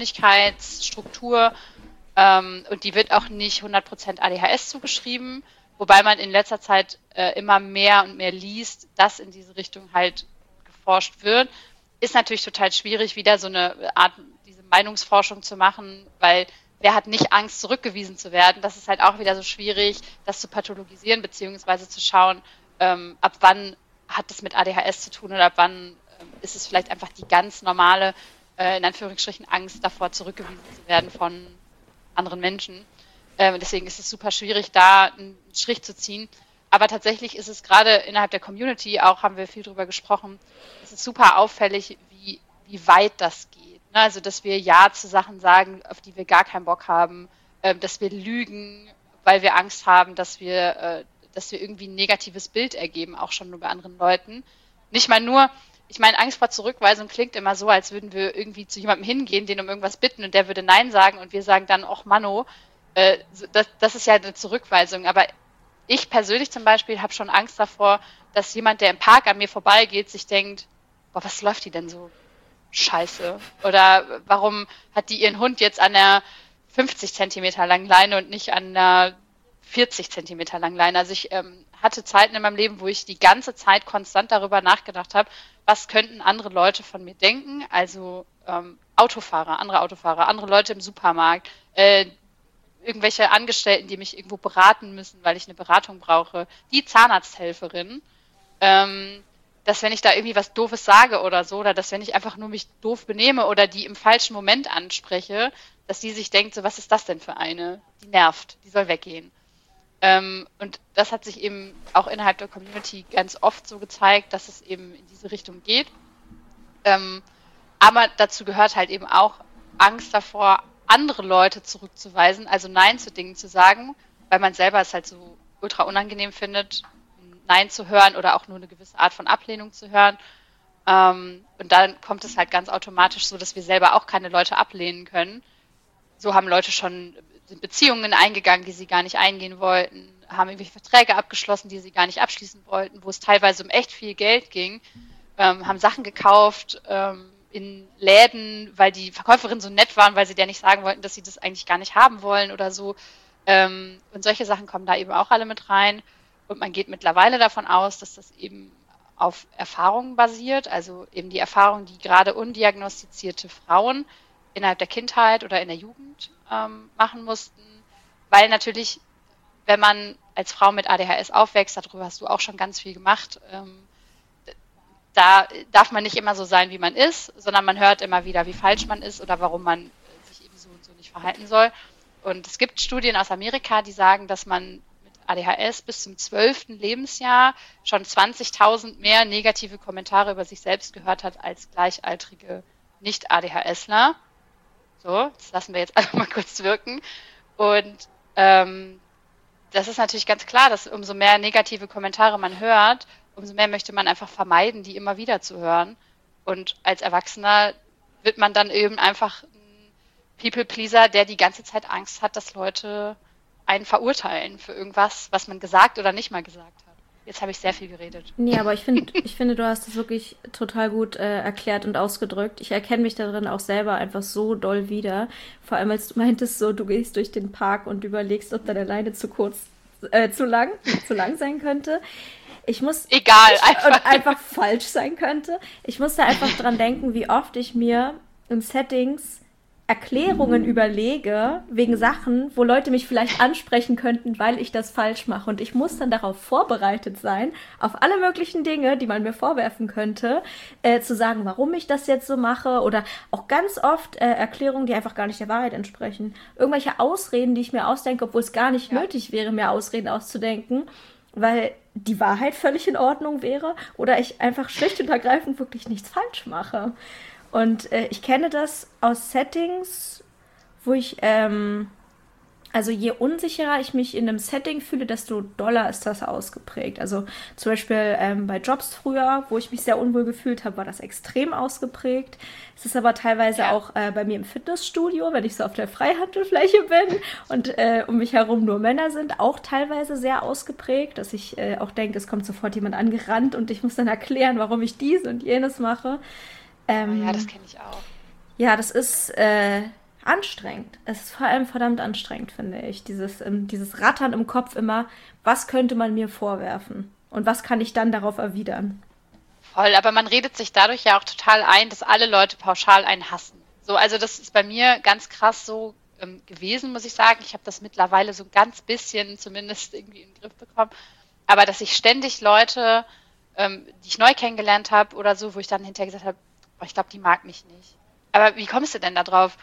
Persönlichkeitsstruktur, ähm, und die wird auch nicht hundert Prozent A D H S zugeschrieben, wobei man in letzter Zeit äh, immer mehr und mehr liest, dass in diese Richtung halt geforscht wird. Ist natürlich total schwierig, wieder so eine Art, diese Meinungsforschung zu machen, weil wer hat nicht Angst, zurückgewiesen zu werden? Das ist halt auch wieder so schwierig, das zu pathologisieren, beziehungsweise zu schauen, ähm, ab wann hat das mit A D H S zu tun oder ab wann ähm, ist es vielleicht einfach die ganz normale, äh, in Anführungsstrichen, Angst davor, zurückgewiesen zu werden von anderen Menschen. Ähm, deswegen ist es super schwierig, da einen Strich zu ziehen. Aber tatsächlich ist es gerade innerhalb der Community, auch haben wir viel drüber gesprochen, es ist super auffällig, wie, wie weit das geht. Ne? Also, dass wir Ja zu Sachen sagen, auf die wir gar keinen Bock haben, ähm, dass wir lügen, weil wir Angst haben, dass wir, äh, dass wir irgendwie ein negatives Bild ergeben, auch schon nur bei anderen Leuten. Nicht mal nur, ich meine, Angst vor Zurückweisung klingt immer so, als würden wir irgendwie zu jemandem hingehen, den um irgendwas bitten und der würde Nein sagen und wir sagen dann, och Manno, äh, das, das ist ja eine Zurückweisung. Aber ich persönlich zum Beispiel habe schon Angst davor, dass jemand, der im Park an mir vorbeigeht, sich denkt, boah, was läuft die denn so scheiße? Oder warum hat die ihren Hund jetzt an der fünfzig Zentimeter langen Leine und nicht an der vierzig Zentimeter langen Leine? Also ich ähm, hatte Zeiten in meinem Leben, wo ich die ganze Zeit konstant darüber nachgedacht habe, was könnten andere Leute von mir denken? Also ähm, Autofahrer, andere Autofahrer, andere Leute im Supermarkt, äh, irgendwelche Angestellten, die mich irgendwo beraten müssen, weil ich eine Beratung brauche, die Zahnarzthelferin, ähm, dass wenn ich da irgendwie was Doofes sage oder so, oder dass wenn ich einfach nur mich doof benehme oder die im falschen Moment anspreche, dass die sich denkt, so was ist das denn für eine? Die nervt, die soll weggehen. Ähm, und das hat sich eben auch innerhalb der Community ganz oft so gezeigt, dass es eben in diese Richtung geht. Ähm, aber dazu gehört halt eben auch Angst davor, andere Leute zurückzuweisen, also Nein zu Dingen zu sagen, weil man selber es halt so ultra unangenehm findet, Nein zu hören oder auch nur eine gewisse Art von Ablehnung zu hören. Ähm, und dann kommt es halt ganz automatisch so, dass wir selber auch keine Leute ablehnen können. So haben Leute schon Beziehungen eingegangen, die sie gar nicht eingehen wollten, haben irgendwelche Verträge abgeschlossen, die sie gar nicht abschließen wollten, wo es teilweise um echt viel Geld ging, ähm, haben Sachen gekauft ähm, in Läden, weil die Verkäuferinnen so nett waren, weil sie der nicht sagen wollten, dass sie das eigentlich gar nicht haben wollen oder so. Ähm, und solche Sachen kommen da eben auch alle mit rein. Und man geht mittlerweile davon aus, dass das eben auf Erfahrungen basiert, also eben die Erfahrung, die gerade undiagnostizierte Frauen innerhalb der Kindheit oder in der Jugend ähm, machen mussten, weil natürlich, wenn man als Frau mit A D H S aufwächst, darüber hast du auch schon ganz viel gemacht, ähm, da darf man nicht immer so sein, wie man ist, sondern man hört immer wieder, wie falsch man ist oder warum man sich eben so und so nicht verhalten soll. Und es gibt Studien aus Amerika, die sagen, dass man mit A D H S bis zum zwölften Lebensjahr schon zwanzigtausend mehr negative Kommentare über sich selbst gehört hat als gleichaltrige Nicht-ADHSler. So, das lassen wir jetzt einfach mal kurz wirken. Und ähm, das ist natürlich ganz klar, dass umso mehr negative Kommentare man hört, umso mehr möchte man einfach vermeiden, die immer wieder zu hören. Und als Erwachsener wird man dann eben einfach ein People-Pleaser, der die ganze Zeit Angst hat, dass Leute einen verurteilen für irgendwas, was man gesagt oder nicht mal gesagt hat. Jetzt habe ich sehr viel geredet. Nee, aber ich finde, ich finde, du hast das wirklich total gut äh, erklärt und ausgedrückt. Ich erkenne mich darin auch selber einfach so doll wieder. Vor allem, als du meintest, so, du gehst durch den Park und überlegst, ob deine Leine zu kurz, äh, zu lang, zu lang sein könnte. Ich muss... Egal, ich, einfach. Und einfach falsch sein könnte. Ich musste einfach dran denken, wie oft ich mir in Settings Erklärungen überlege, wegen Sachen, wo Leute mich vielleicht ansprechen könnten, weil ich das falsch mache. Und ich muss dann darauf vorbereitet sein, auf alle möglichen Dinge, die man mir vorwerfen könnte, äh, zu sagen, warum ich das jetzt so mache. Oder auch ganz oft äh, Erklärungen, die einfach gar nicht der Wahrheit entsprechen. Irgendwelche Ausreden, die ich mir ausdenke, obwohl es gar nicht ja. nötig wäre, mir Ausreden auszudenken, weil die Wahrheit völlig in Ordnung wäre. Oder ich einfach schlicht und ergreifend wirklich nichts falsch mache. Und äh, ich kenne das aus Settings, wo ich, ähm, also je unsicherer ich mich in einem Setting fühle, desto doller ist das ausgeprägt. Also zum Beispiel ähm, bei Jobs früher, wo ich mich sehr unwohl gefühlt habe, war das extrem ausgeprägt. Es ist aber teilweise ja. auch äh, bei mir im Fitnessstudio, wenn ich so auf der Freihandelfläche bin und äh, um mich herum nur Männer sind, auch teilweise sehr ausgeprägt, dass ich äh, auch denke, es kommt sofort jemand angerannt und ich muss dann erklären, warum ich dies und jenes mache. Ähm, ja, das kenne ich auch. Ja, das ist äh, anstrengend. Es ist vor allem verdammt anstrengend, finde ich. Dieses, ähm, dieses Rattern im Kopf immer, was könnte man mir vorwerfen? Und was kann ich dann darauf erwidern? Voll, aber man redet sich dadurch ja auch total ein, dass alle Leute pauschal einen hassen. So, also das ist bei mir ganz krass so ähm, gewesen, muss ich sagen. Ich habe das mittlerweile so ein ganz bisschen zumindest irgendwie in den Griff bekommen. Aber dass ich ständig Leute, ähm, die ich neu kennengelernt habe oder so, wo ich dann hinterher gesagt habe, ich glaube, die mag mich nicht. Aber wie kommst du denn da drauf?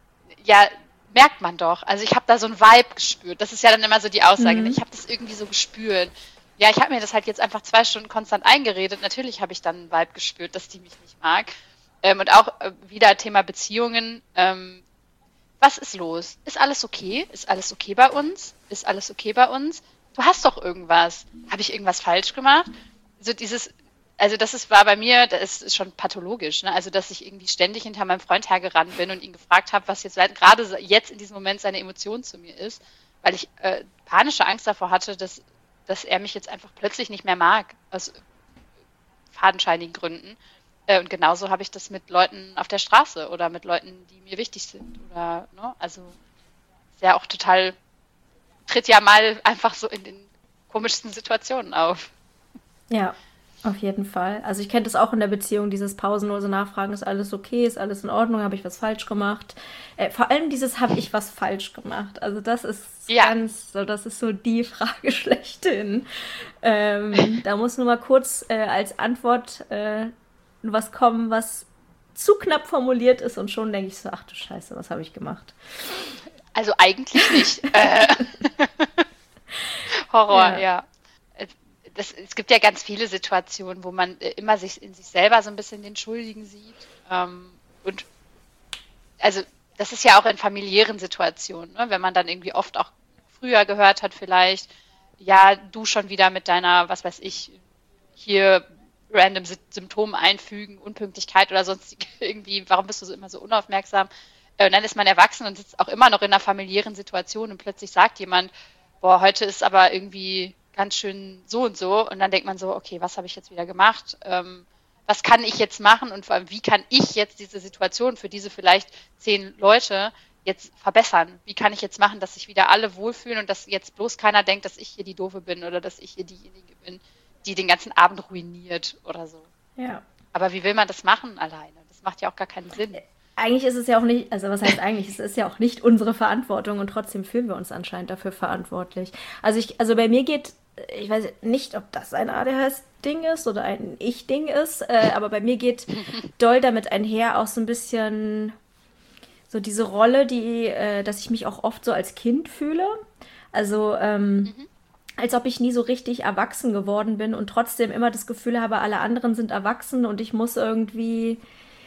Ja, merkt man doch. Also ich habe da so ein Vibe gespürt. Das ist ja dann immer so die Aussage. Mhm. Ich habe das irgendwie so gespürt. Ja, ich habe mir das halt jetzt einfach zwei Stunden konstant eingeredet. Natürlich habe ich dann einen Vibe gespürt, dass die mich nicht mag. Ähm, und auch äh, wieder Thema Beziehungen. Ähm, was ist los? Ist alles okay? Ist alles okay bei uns? Ist alles okay bei uns? Du hast doch irgendwas. Habe ich irgendwas falsch gemacht? So dieses... Also das ist, war bei mir, das ist schon pathologisch, ne? Also dass ich irgendwie ständig hinter meinem Freund hergerannt bin und ihn gefragt habe, was jetzt gerade jetzt in diesem Moment seine Emotion zu mir ist, weil ich äh, panische Angst davor hatte, dass, dass er mich jetzt einfach plötzlich nicht mehr mag, aus fadenscheinigen Gründen. Äh, und genauso habe ich das mit Leuten auf der Straße oder mit Leuten, die mir wichtig sind. Oder, ne? Also ist ja auch total, tritt ja mal einfach so in den komischsten Situationen auf. Ja. Auf jeden Fall. Also ich kenne das auch in der Beziehung, dieses pausenlose Nachfragen, ist alles okay, ist alles in Ordnung, habe ich was falsch gemacht? Äh, vor allem dieses, habe ich was falsch gemacht? Also das ist ja. ganz, so das ist so die Frage schlechthin. Ähm, da muss nur mal kurz äh, als Antwort äh, was kommen, was zu knapp formuliert ist und schon denke ich so, ach du Scheiße, was habe ich gemacht? Also eigentlich nicht. äh. Horror, ja. ja. Das, es gibt ja ganz viele Situationen, wo man äh, immer sich in sich selber so ein bisschen den Schuldigen sieht. Ähm, und also das ist ja auch in familiären Situationen, ne? Wenn man dann irgendwie oft auch früher gehört hat vielleicht, ja, du schon wieder mit deiner, was weiß ich, hier random Symptomen einfügen, Unpünktlichkeit oder sonst irgendwie, warum bist du so immer so unaufmerksam? Äh, und dann ist man erwachsen und sitzt auch immer noch in einer familiären Situation und plötzlich sagt jemand, boah, heute ist aber irgendwie ganz schön so und so. Und dann denkt man so, okay, was habe ich jetzt wieder gemacht? Ähm, was kann ich jetzt machen? Und vor allem, wie kann ich jetzt diese Situation für diese vielleicht zehn Leute jetzt verbessern? Wie kann ich jetzt machen, dass sich wieder alle wohlfühlen und dass jetzt bloß keiner denkt, dass ich hier die Doofe bin oder dass ich hier diejenige bin, die den ganzen Abend ruiniert oder so. Ja. Aber wie will man das machen alleine? Das macht ja auch gar keinen Sinn. Eigentlich ist es ja auch nicht, also was heißt eigentlich, es ist ja auch nicht unsere Verantwortung und trotzdem fühlen wir uns anscheinend dafür verantwortlich. Also ich, also bei mir geht, ich weiß nicht, ob das ein A D H S-Ding ist oder ein Ich-Ding ist, äh, aber bei mir geht doll damit einher auch so ein bisschen so diese Rolle, die, äh, dass ich mich auch oft so als Kind fühle. Also, ähm, mhm. als ob ich nie so richtig erwachsen geworden bin und trotzdem immer das Gefühl habe, alle anderen sind erwachsen und ich muss irgendwie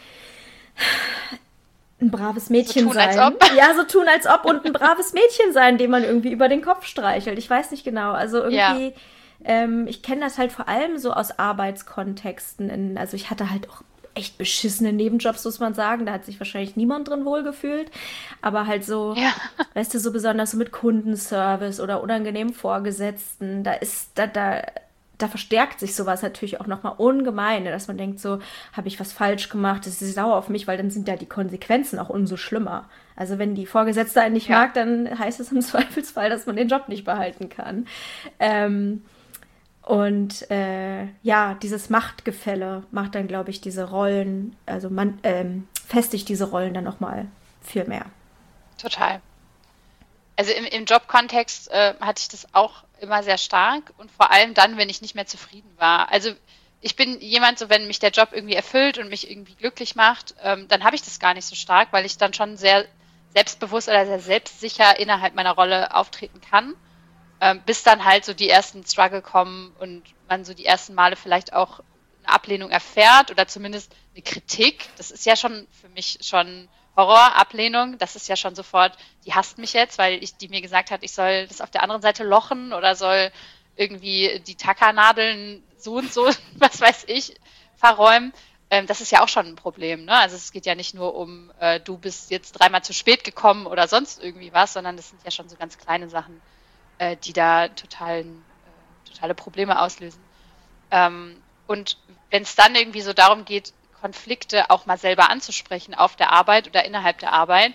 ein braves Mädchen so tun, sein. Als ob. Ja, so tun, als ob und ein braves Mädchen sein, dem man irgendwie über den Kopf streichelt. Ich weiß nicht genau. Also irgendwie, ja. ähm, ich kenne das halt vor allem so aus Arbeitskontexten. In, also ich hatte halt auch echt beschissene Nebenjobs, muss man sagen. Da hat sich wahrscheinlich niemand drin wohlgefühlt. Aber halt so, ja. weißt du, so besonders so mit Kundenservice oder unangenehmen Vorgesetzten. Da ist, da, da, da verstärkt sich sowas natürlich auch nochmal ungemein, dass man denkt so, habe ich was falsch gemacht, das ist sauer auf mich, weil dann sind ja die Konsequenzen auch umso schlimmer. Also wenn die Vorgesetzte einen nicht ja. mag, dann heißt es im Zweifelsfall, dass man den Job nicht behalten kann. Ähm, und äh, ja, dieses Machtgefälle macht dann, glaube ich, diese Rollen, also man ähm, festigt diese Rollen dann nochmal viel mehr. Total. Also im, im Jobkontext äh, hatte ich das auch immer sehr stark und vor allem dann, wenn ich nicht mehr zufrieden war. Also ich bin jemand, so wenn mich der Job irgendwie erfüllt und mich irgendwie glücklich macht, ähm, dann habe ich das gar nicht so stark, weil ich dann schon sehr selbstbewusst oder sehr selbstsicher innerhalb meiner Rolle auftreten kann, ähm, bis dann halt so die ersten Struggle kommen und man so die ersten Male vielleicht auch eine Ablehnung erfährt oder zumindest eine Kritik. Das ist ja schon für mich schon Horror, Ablehnung, das ist ja schon sofort, die hasst mich jetzt, weil ich die mir gesagt hat, ich soll das auf der anderen Seite lochen oder soll irgendwie die Tackernadeln so und so, was weiß ich, verräumen. Ähm, das ist ja auch schon ein Problem, ne? Also es geht ja nicht nur um, äh, du bist jetzt dreimal zu spät gekommen oder sonst irgendwie was, sondern das sind ja schon so ganz kleine Sachen, äh, die da totalen, äh, totale Probleme auslösen. Ähm, und wenn es dann irgendwie so darum geht, Konflikte auch mal selber anzusprechen auf der Arbeit oder innerhalb der Arbeit,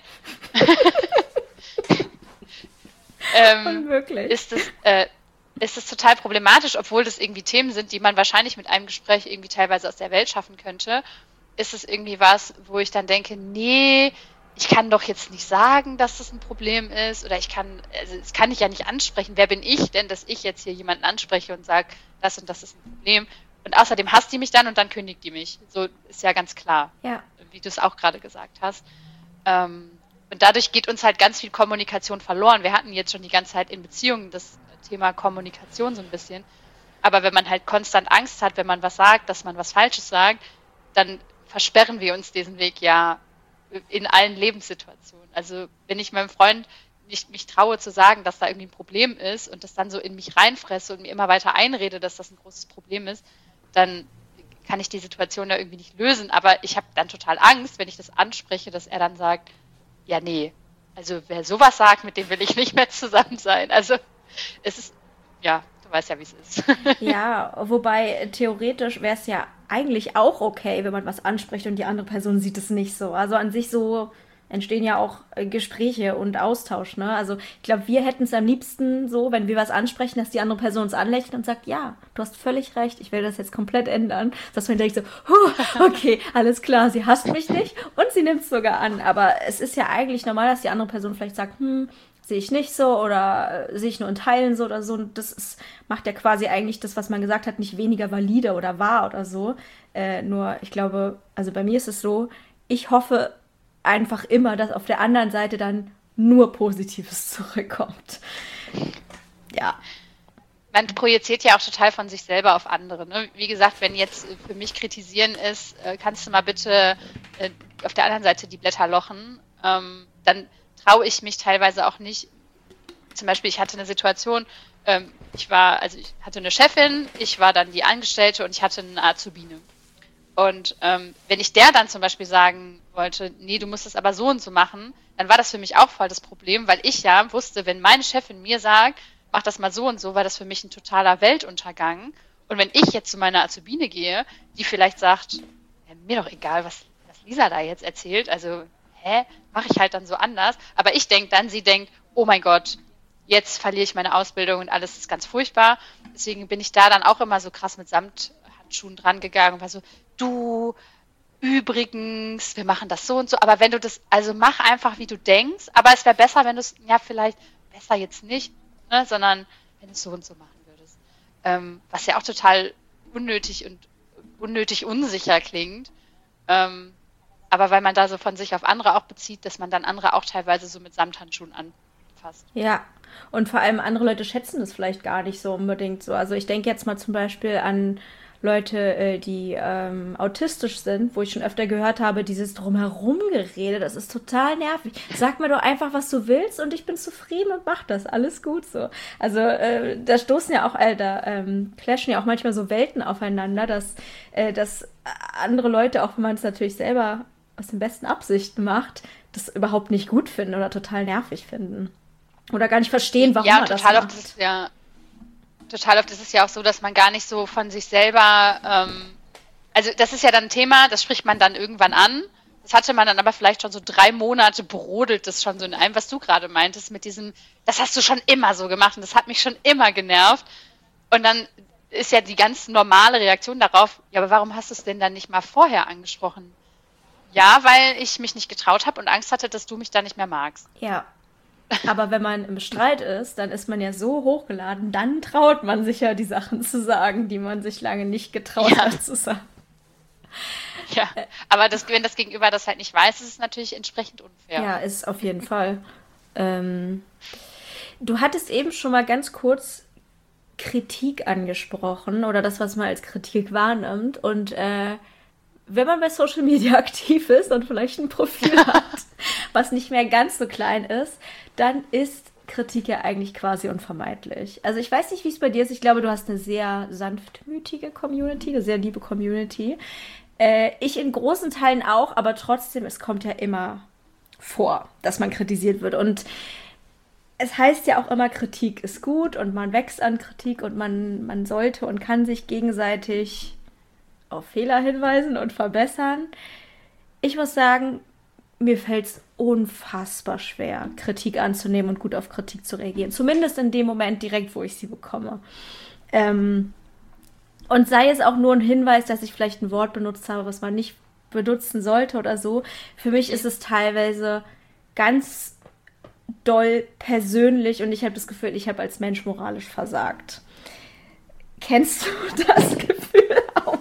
ähm, ist es äh, ist es total problematisch, obwohl das irgendwie Themen sind, die man wahrscheinlich mit einem Gespräch irgendwie teilweise aus der Welt schaffen könnte, ist es irgendwie was, wo ich dann denke, nee, ich kann doch jetzt nicht sagen, dass das ein Problem ist oder ich kann, also das kann ich ja nicht ansprechen. Wer bin ich denn, dass ich jetzt hier jemanden anspreche und sage, das und das ist ein Problem? Und außerdem hasst die mich dann und dann kündigt die mich. So ist ja ganz klar, ja. Wie du es auch gerade gesagt hast. Ähm, und dadurch geht uns halt ganz viel Kommunikation verloren. Wir hatten jetzt schon die ganze Zeit in Beziehungen das Thema Kommunikation so ein bisschen. Aber wenn man halt konstant Angst hat, wenn man was sagt, dass man was Falsches sagt, dann versperren wir uns diesen Weg ja in allen Lebenssituationen. Also wenn ich meinem Freund nicht mich traue zu sagen, dass da irgendwie ein Problem ist und das dann so in mich reinfresse und mir immer weiter einrede, dass das ein großes Problem ist, dann kann ich die Situation da irgendwie nicht lösen. Aber ich habe dann total Angst, wenn ich das anspreche, dass er dann sagt, ja, nee, also wer sowas sagt, mit dem will ich nicht mehr zusammen sein. Also es ist, ja, du weißt ja, wie es ist. Ja, wobei theoretisch wäre es ja eigentlich auch okay, wenn man was anspricht und die andere Person sieht es nicht so. Also an sich so entstehen ja auch Gespräche und Austausch, ne? Also ich glaube, wir hätten es am liebsten so, wenn wir was ansprechen, dass die andere Person uns anlächelt und sagt, ja, du hast völlig recht, ich will das jetzt komplett ändern. Dass man denkt so, huh, okay, alles klar, sie hasst mich nicht und sie nimmt es sogar an. Aber es ist ja eigentlich normal, dass die andere Person vielleicht sagt, hm, sehe ich nicht so oder äh, sehe ich nur in Teilen so oder so. Und das ist, macht ja quasi eigentlich das, was man gesagt hat, nicht weniger valide oder wahr oder so. Äh, nur, ich glaube, also bei mir ist es so, ich hoffe einfach immer, dass auf der anderen Seite dann nur Positives zurückkommt. Ja. Man projiziert ja auch total von sich selber auf andere. Ne? Wie gesagt, wenn jetzt für mich kritisieren ist, äh, kannst du mal bitte äh, auf der anderen Seite die Blätter lochen, ähm, dann traue ich mich teilweise auch nicht. Zum Beispiel, ich hatte eine Situation, ähm, ich war, also ich hatte eine Chefin, ich war dann die Angestellte und ich hatte eine Azubine. Und ähm, wenn ich der dann zum Beispiel sagen wollte, nee, du musst es aber so und so machen, dann war das für mich auch voll das Problem, weil ich ja wusste, wenn meine Chefin mir sagt, mach das mal so und so, war das für mich ein totaler Weltuntergang. Und wenn ich jetzt zu meiner Azubine gehe, die vielleicht sagt, ja, mir doch egal, was, was Lisa da jetzt erzählt, also hä, mache ich halt dann so anders. Aber ich denke dann, sie denkt, oh mein Gott, jetzt verliere ich meine Ausbildung und alles ist ganz furchtbar. Deswegen bin ich da dann auch immer so krass mit Samthandschuhen dran gegangen und war so, du, übrigens, wir machen das so und so. Aber wenn du das, also mach einfach, wie du denkst. Aber es wäre besser, wenn du es, ja vielleicht, besser jetzt nicht, ne, sondern wenn du es so und so machen würdest. Ähm, was ja auch total unnötig und unnötig unsicher klingt. Ähm, aber weil man da so von sich auf andere auch bezieht, dass man dann andere auch teilweise so mit Samthandschuhen anfasst. Ja, und vor allem andere Leute schätzen das vielleicht gar nicht so unbedingt so. Also ich denke jetzt mal zum Beispiel an Leute, äh, die ähm, autistisch sind, wo ich schon öfter gehört habe, dieses Drumherum-Gerede, das ist total nervig. Sag mir doch einfach, was du willst und ich bin zufrieden und mach das. Alles gut so. Also äh, da stoßen ja auch, äh, da ähm, clashen ja auch manchmal so Welten aufeinander, dass, äh, dass andere Leute, auch wenn man es natürlich selber aus den besten Absichten macht, das überhaupt nicht gut finden oder total nervig finden. Oder gar nicht verstehen, warum Ja, man und das total macht. oft ist es ja, total oft ist es ja auch so, dass man gar nicht so von sich selber, ähm, also das ist ja dann ein Thema, das spricht man dann irgendwann an. Das hatte man dann aber vielleicht schon so drei Monate brodelt das schon so in einem, was du gerade meintest, mit diesem, das hast du schon immer so gemacht und das hat mich schon immer genervt. Und dann ist ja die ganz normale Reaktion darauf, ja, aber warum hast du es denn dann nicht mal vorher angesprochen? Ja, weil ich mich nicht getraut habe und Angst hatte, dass du mich da nicht mehr magst. Ja. Aber wenn man im Streit ist, dann ist man ja so hochgeladen, dann traut man sich ja, die Sachen zu sagen, die man sich lange nicht getraut Ja. hat zu sagen. Ja, aber das, wenn das Gegenüber das halt nicht weiß, ist es natürlich entsprechend unfair. Ja, ist auf jeden Fall. Ähm, du hattest eben schon mal ganz kurz Kritik angesprochen oder das, was man als Kritik wahrnimmt. Und äh, wenn man bei Social Media aktiv ist und vielleicht ein Profil hat, was nicht mehr ganz so klein ist, dann ist Kritik ja eigentlich quasi unvermeidlich. Also ich weiß nicht, wie es bei dir ist. Ich glaube, du hast eine sehr sanftmütige Community, eine sehr liebe Community. Äh, ich in großen Teilen auch, aber trotzdem, es kommt ja immer vor, dass man kritisiert wird. Und es heißt ja auch immer, Kritik ist gut und man wächst an Kritik und man, man sollte und kann sich gegenseitig auf Fehler hinweisen und verbessern. Ich muss sagen, mir fällt es unfassbar schwer, Kritik anzunehmen und gut auf Kritik zu reagieren. Zumindest in dem Moment direkt, wo ich sie bekomme. Ähm, und sei es auch nur ein Hinweis, dass ich vielleicht ein Wort benutzt habe, was man nicht benutzen sollte oder so. Für mich ist es teilweise ganz doll persönlich und ich habe das Gefühl, ich habe als Mensch moralisch versagt. Kennst du das Gefühl auch?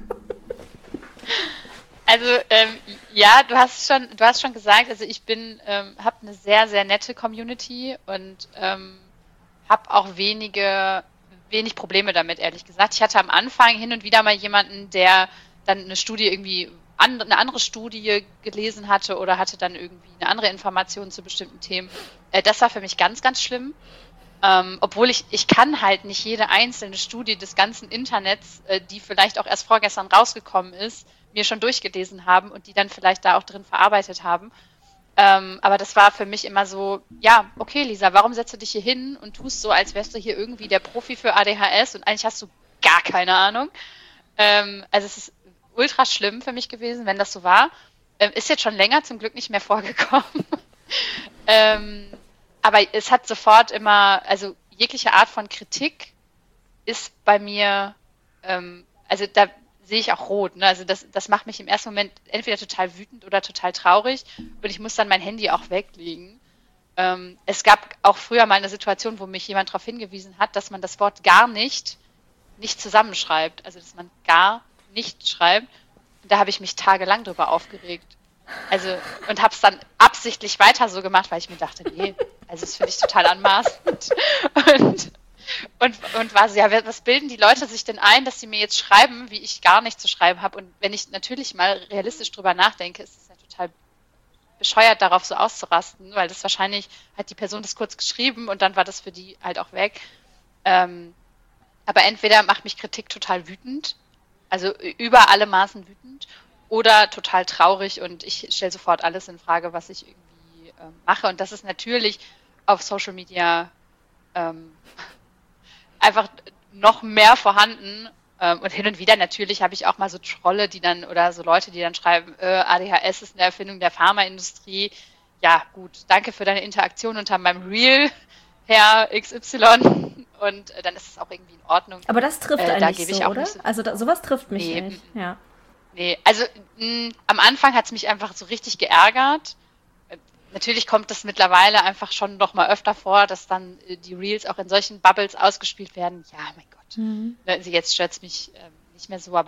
Also ähm, ja, du hast schon, du hast schon gesagt, also ich bin, ähm, habe eine sehr, sehr nette Community und ähm, habe auch wenige, wenig Probleme damit, ehrlich gesagt. Ich hatte am Anfang hin und wieder mal jemanden, der dann eine Studie irgendwie, an, eine andere Studie gelesen hatte oder hatte dann irgendwie eine andere Information zu bestimmten Themen. Äh, das war für mich ganz, ganz schlimm. Ähm, obwohl ich, ich kann halt nicht jede einzelne Studie des ganzen Internets, äh, die vielleicht auch erst vorgestern rausgekommen ist, mir schon durchgelesen haben und die dann vielleicht da auch drin verarbeitet haben. Ähm, aber das war für mich immer so, ja, okay, Lisa, warum setzt du dich hier hin und tust so, als wärst du hier irgendwie der Profi für A D H S und eigentlich hast du gar keine Ahnung. Ähm, also es ist ultra schlimm für mich gewesen, wenn das so war. Ähm, ist jetzt schon länger zum Glück nicht mehr vorgekommen. ähm, aber es hat sofort immer, also jegliche Art von Kritik ist bei mir, ähm, also da sehe ich auch rot. Ne? Also das, das macht mich im ersten Moment entweder total wütend oder total traurig und ich muss dann mein Handy auch weglegen. Ähm, es gab auch früher mal eine Situation, wo mich jemand darauf hingewiesen hat, dass man das Wort gar nicht nicht zusammenschreibt. Also dass man gar nicht schreibt. Und da habe ich mich tagelang drüber aufgeregt. Also und habe es dann absichtlich weiter so gemacht, weil ich mir dachte, nee, also das finde ich total anmaßend. Und Und, und war so, ja, was bilden die Leute sich denn ein, dass sie mir jetzt schreiben, wie ich gar nicht zu schreiben habe? Und wenn ich natürlich mal realistisch drüber nachdenke, ist es ja total bescheuert, darauf so auszurasten, weil das wahrscheinlich hat die Person das kurz geschrieben und dann war das für die halt auch weg. Ähm, aber entweder macht mich Kritik total wütend, also über alle Maßen wütend, oder total traurig und ich stelle sofort alles in Frage, was ich irgendwie ähm, mache. Und das ist natürlich auf Social Media ähm, einfach noch mehr vorhanden. Ähm, und hin und wieder natürlich habe ich auch mal so Trolle, die dann, oder so Leute, die dann schreiben, äh, A D H S ist eine Erfindung der Pharmaindustrie. Ja, gut, danke für deine Interaktion unter meinem Reel, Herr X Y. Und äh, dann ist es auch irgendwie in Ordnung. Aber das trifft äh, einen da nicht gebe so, ich auch oder? nicht so. Also da, sowas trifft mich Nee, nicht. mm, mm. Ja. Nee, also mh, am Anfang hat es mich einfach so richtig geärgert. Äh, Natürlich kommt das mittlerweile einfach schon noch mal öfter vor, dass dann äh, die Reels auch in solchen Bubbles ausgespielt werden. Ja, mein Gott. Mhm. Also jetzt stört es mich ähm, nicht mehr so, aber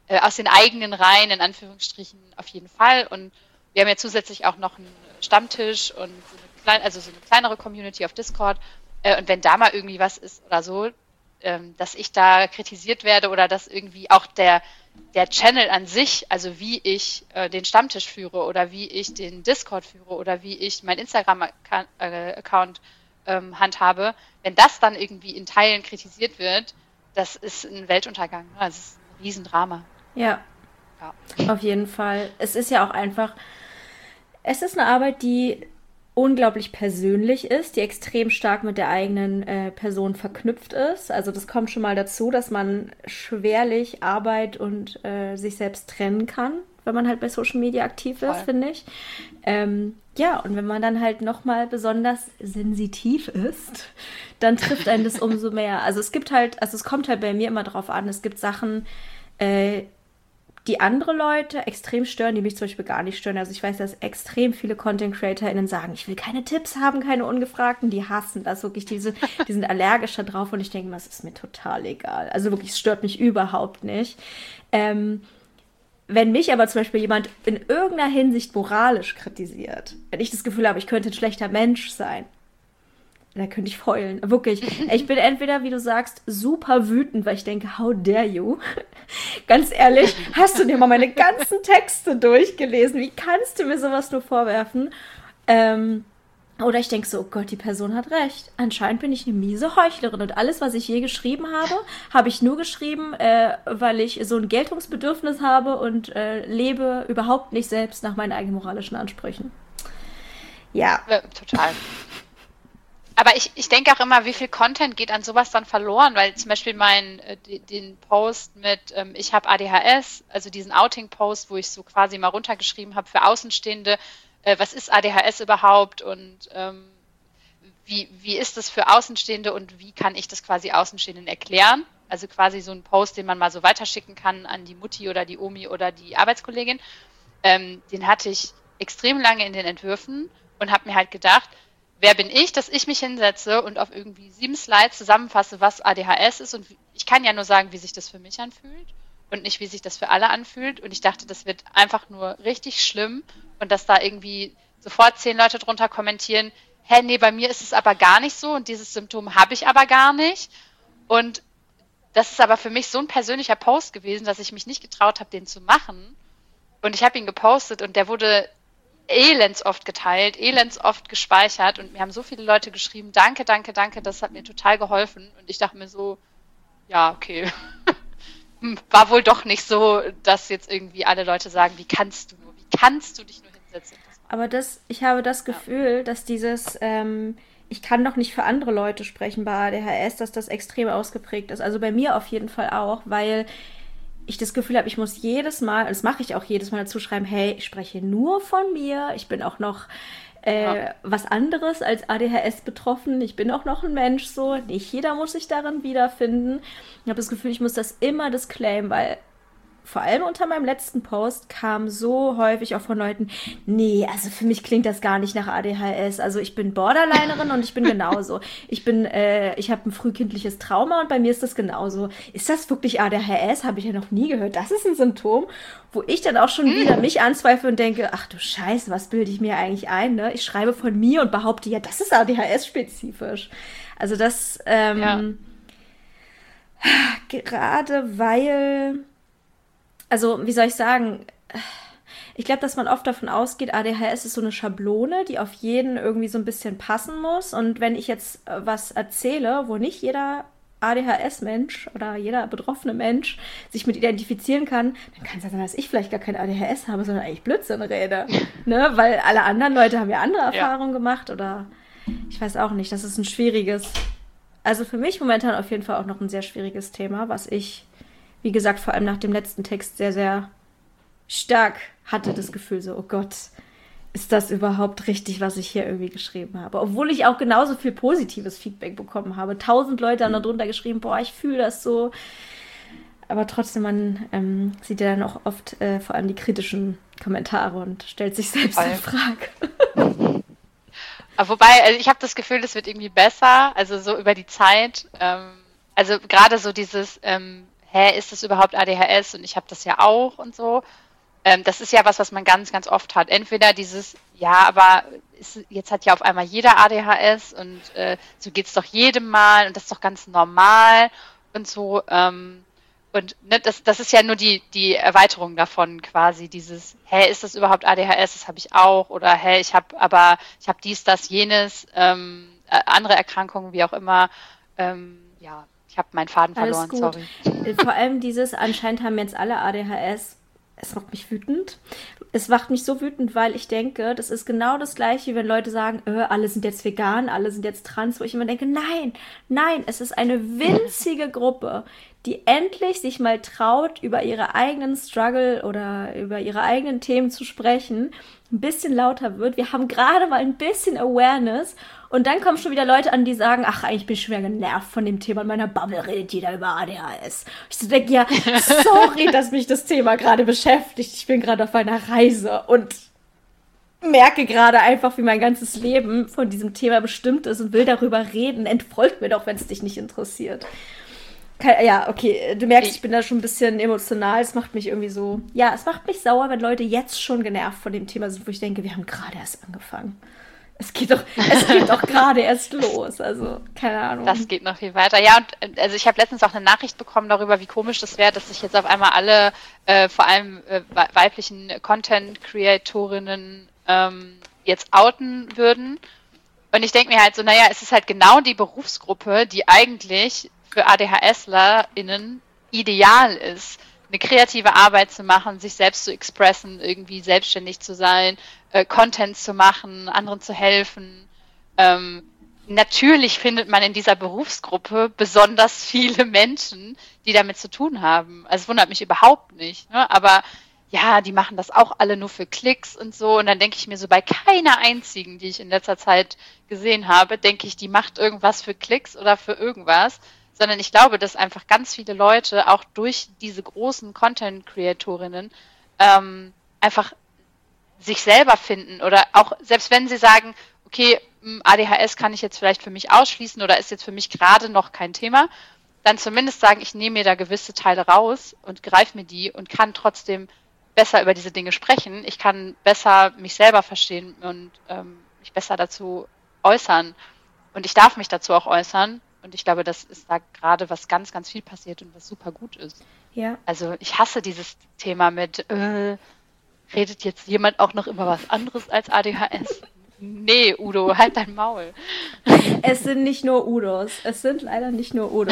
äh, aus den eigenen Reihen, in Anführungsstrichen, auf jeden Fall. Und wir haben ja zusätzlich auch noch einen Stammtisch und so eine, klein, also so eine kleinere Community auf Discord. Äh, und wenn da mal irgendwie was ist oder so, ähm, dass ich da kritisiert werde oder dass irgendwie auch der, der Channel an sich, also wie ich äh, den Stammtisch führe oder wie ich den Discord führe oder wie ich mein Instagram-Account ähm, handhabe, wenn das dann irgendwie in Teilen kritisiert wird, das ist ein Weltuntergang. Ne? Das ist ein Riesendrama. Ja, Ja. auf jeden Fall. Es ist ja auch einfach, es ist eine Arbeit, die unglaublich persönlich ist, die extrem stark mit der eigenen äh, Person verknüpft ist. Also das kommt schon mal dazu, dass man schwerlich Arbeit und äh, sich selbst trennen kann, wenn man halt bei Social Media aktiv ist, Voll. finde ich. Ähm, ja, und wenn man dann halt nochmal besonders sensitiv ist, dann trifft einen das umso mehr. Also es gibt halt, also es kommt halt bei mir immer drauf an, es gibt Sachen, äh, die andere Leute extrem stören, die mich zum Beispiel gar nicht stören. Also ich weiß, dass extrem viele Content-CreatorInnen sagen, ich will keine Tipps haben, keine Ungefragten. Die hassen das wirklich. Diese, die sind allergisch da drauf und ich denke mal, es ist mir total egal. Also wirklich, es stört mich überhaupt nicht. Ähm, wenn mich aber zum Beispiel jemand in irgendeiner Hinsicht moralisch kritisiert, wenn ich das Gefühl habe, ich könnte ein schlechter Mensch sein, da könnte ich heulen. Wirklich. Ich bin entweder, wie du sagst, super wütend, weil ich denke, how dare you? Ganz ehrlich, hast du dir mal meine ganzen Texte durchgelesen? Wie kannst du mir sowas nur vorwerfen? Ähm, oder ich denke so, oh Gott, die Person hat recht. Anscheinend bin ich eine miese Heuchlerin. Und alles, was ich je geschrieben habe, habe ich nur geschrieben, äh, weil ich so ein Geltungsbedürfnis habe und äh, lebe überhaupt nicht selbst nach meinen eigenen moralischen Ansprüchen. Ja. Ja, total. Aber ich, ich denke auch immer, wie viel Content geht an sowas dann verloren, weil zum Beispiel mein, äh, den Post mit ähm, ich habe A D H S, also diesen Outing-Post, wo ich so quasi mal runtergeschrieben habe für Außenstehende, äh, was ist A D H S überhaupt und ähm, wie, wie ist das für Außenstehende und wie kann ich das quasi Außenstehenden erklären? Also quasi so ein Post, den man mal so weiterschicken kann an die Mutti oder die Omi oder die Arbeitskollegin. Ähm, den hatte ich extrem lange in den Entwürfen und habe mir halt gedacht, wer bin ich, dass ich mich hinsetze und auf irgendwie sieben Slides zusammenfasse, was A D H S ist. Und ich kann ja nur sagen, wie sich das für mich anfühlt und nicht, wie sich das für alle anfühlt. Und ich dachte, das wird einfach nur richtig schlimm und dass da irgendwie sofort zehn Leute drunter kommentieren, hä, nee, bei mir ist es aber gar nicht so und dieses Symptom habe ich aber gar nicht. Und das ist aber für mich so ein persönlicher Post gewesen, dass ich mich nicht getraut habe, den zu machen. Und ich habe ihn gepostet und der wurde elends oft geteilt, elends oft gespeichert und mir haben so viele Leute geschrieben, danke, danke, danke, das hat mir total geholfen und ich dachte mir so, ja, okay, war wohl doch nicht so, dass jetzt irgendwie alle Leute sagen, wie kannst du nur, wie kannst du dich nur hinsetzen? Aber das, ich habe das Gefühl, ja. dass dieses, ähm, ich kann doch nicht für andere Leute sprechen bei A D H S, dass das extrem ausgeprägt ist. Also bei mir auf jeden Fall auch, weil ich das Gefühl habe, ich muss jedes Mal, und das mache ich auch jedes Mal dazu schreiben, hey, ich spreche nur von mir, ich bin auch noch äh, ja. was anderes als A D H S betroffen, ich bin auch noch ein Mensch so, nicht jeder muss sich darin wiederfinden. Ich habe das Gefühl, ich muss das immer disclaimen, weil vor allem unter meinem letzten Post kam so häufig auch von Leuten, nee, also für mich klingt das gar nicht nach A D H S. Also ich bin Borderlinerin und ich bin genauso. Ich bin, äh, ich habe ein frühkindliches Trauma und bei mir ist das genauso. Ist das wirklich A D H S? Habe ich ja noch nie gehört. Das ist ein Symptom, wo ich dann auch schon wieder mich anzweifle und denke, ach du Scheiße, was bilde ich mir eigentlich ein? Ne? Ich schreibe von mir und behaupte, ja, das ist A D H S-spezifisch. Also das, ähm, ja. gerade weil... Also, wie soll ich sagen, ich glaube, dass man oft davon ausgeht, A D H S ist so eine Schablone, die auf jeden irgendwie so ein bisschen passen muss. Und wenn ich jetzt was erzähle, wo nicht jeder A D H S-Mensch oder jeder betroffene Mensch sich mit identifizieren kann, dann kann es ja sein, dass ich vielleicht gar kein A D H S habe, sondern eigentlich Blödsinn rede. Ne? Weil alle anderen Leute haben ja andere Erfahrungen ja. gemacht oder ich weiß auch nicht. Das ist ein schwieriges, also für mich momentan auf jeden Fall auch noch ein sehr schwieriges Thema, was ich wie gesagt, vor allem nach dem letzten Text sehr, sehr stark hatte das Gefühl so, oh Gott, ist das überhaupt richtig, was ich hier irgendwie geschrieben habe? Obwohl ich auch genauso viel positives Feedback bekommen habe. Tausend Leute haben da drunter geschrieben, boah, ich fühle das so. Aber trotzdem, man ähm, sieht ja dann auch oft äh, vor allem die kritischen Kommentare und stellt sich selbst in Frage. Aber wobei, also ich habe das Gefühl, es wird irgendwie besser, also so über die Zeit. Ähm, also gerade so dieses... Ähm, hä, ist das überhaupt A D H S? Und ich habe das ja auch und so. Ähm, das ist ja was, was man ganz, ganz oft hat. Entweder dieses, ja, aber ist, jetzt hat ja auf einmal jeder A D H S und äh, so geht's doch jedem mal und das ist doch ganz normal und so. Ähm, und ne, das, das ist ja nur die, die Erweiterung davon quasi, dieses, hä, ist das überhaupt A D H S? Das habe ich auch. Oder hä, ich habe aber, ich habe dies, das, jenes, ähm, äh, andere Erkrankungen, wie auch immer. Ähm, ja, ich habe meinen Faden Alles verloren, gut. sorry. Vor allem dieses, anscheinend haben jetzt alle A D H S. Es macht mich wütend. Es macht mich so wütend, weil ich denke, das ist genau das Gleiche, wie wenn Leute sagen, äh, alle sind jetzt vegan, alle sind jetzt trans, wo ich immer denke, nein, nein, es ist eine winzige Gruppe, die endlich sich mal traut, über ihre eigenen Struggle oder über ihre eigenen Themen zu sprechen, ein bisschen lauter wird. Wir haben gerade mal ein bisschen Awareness und dann kommen schon wieder Leute an, die sagen, ach, eigentlich bin ich schon wieder genervt von dem Thema. In meiner Bubble redet jeder über A D H S. Ich so denke, ja, sorry, dass mich das Thema gerade beschäftigt. Ich bin gerade auf einer Reise und merke gerade einfach, wie mein ganzes Leben von diesem Thema bestimmt ist und will darüber reden. Entfolgt mir doch, wenn es dich nicht interessiert. Ja, okay, du merkst, ich bin da schon ein bisschen emotional. Es macht mich irgendwie so, ja, es macht mich sauer, wenn Leute jetzt schon genervt von dem Thema sind, wo ich denke, wir haben gerade erst angefangen. Es geht doch, es geht doch gerade erst los. Also, keine Ahnung. Das geht noch viel weiter. Ja, und also ich habe letztens auch eine Nachricht bekommen darüber, wie komisch das wäre, dass sich jetzt auf einmal alle, äh, vor allem äh, weiblichen Content-Creatorinnen ähm, jetzt outen würden. Und ich denke mir halt so, naja, es ist halt genau die Berufsgruppe, die eigentlich für ADHSlerInnen ideal ist, eine kreative Arbeit zu machen, sich selbst zu expressen, irgendwie selbstständig zu sein, äh, Content zu machen, anderen zu helfen. Ähm, natürlich findet man in dieser Berufsgruppe besonders viele Menschen, die damit zu tun haben. Also es wundert mich überhaupt nicht, ne? Aber ja, die machen das auch alle nur für Klicks und so. Und dann denke ich mir so, bei keiner einzigen, die ich in letzter Zeit gesehen habe, denke ich, die macht irgendwas für Klicks oder für irgendwas. Sondern ich glaube, dass einfach ganz viele Leute auch durch diese großen Content-Creatorinnen ähm, einfach sich selber finden oder auch, selbst wenn sie sagen, okay, A D H S kann ich jetzt vielleicht für mich ausschließen oder ist jetzt für mich gerade noch kein Thema, dann zumindest sagen, ich nehme mir da gewisse Teile raus und greife mir die und kann trotzdem besser über diese Dinge sprechen. Ich kann besser mich selber verstehen und ähm, mich besser dazu äußern. Und ich darf mich dazu auch äußern. Und ich glaube, das ist da gerade, was ganz, ganz viel passiert und was super gut ist. Ja. Also ich hasse dieses Thema mit, äh, redet jetzt jemand auch noch über was anderes als A D H S? Nee, Udo, halt dein Maul. Es sind nicht nur Udos. Es sind leider nicht nur Udos.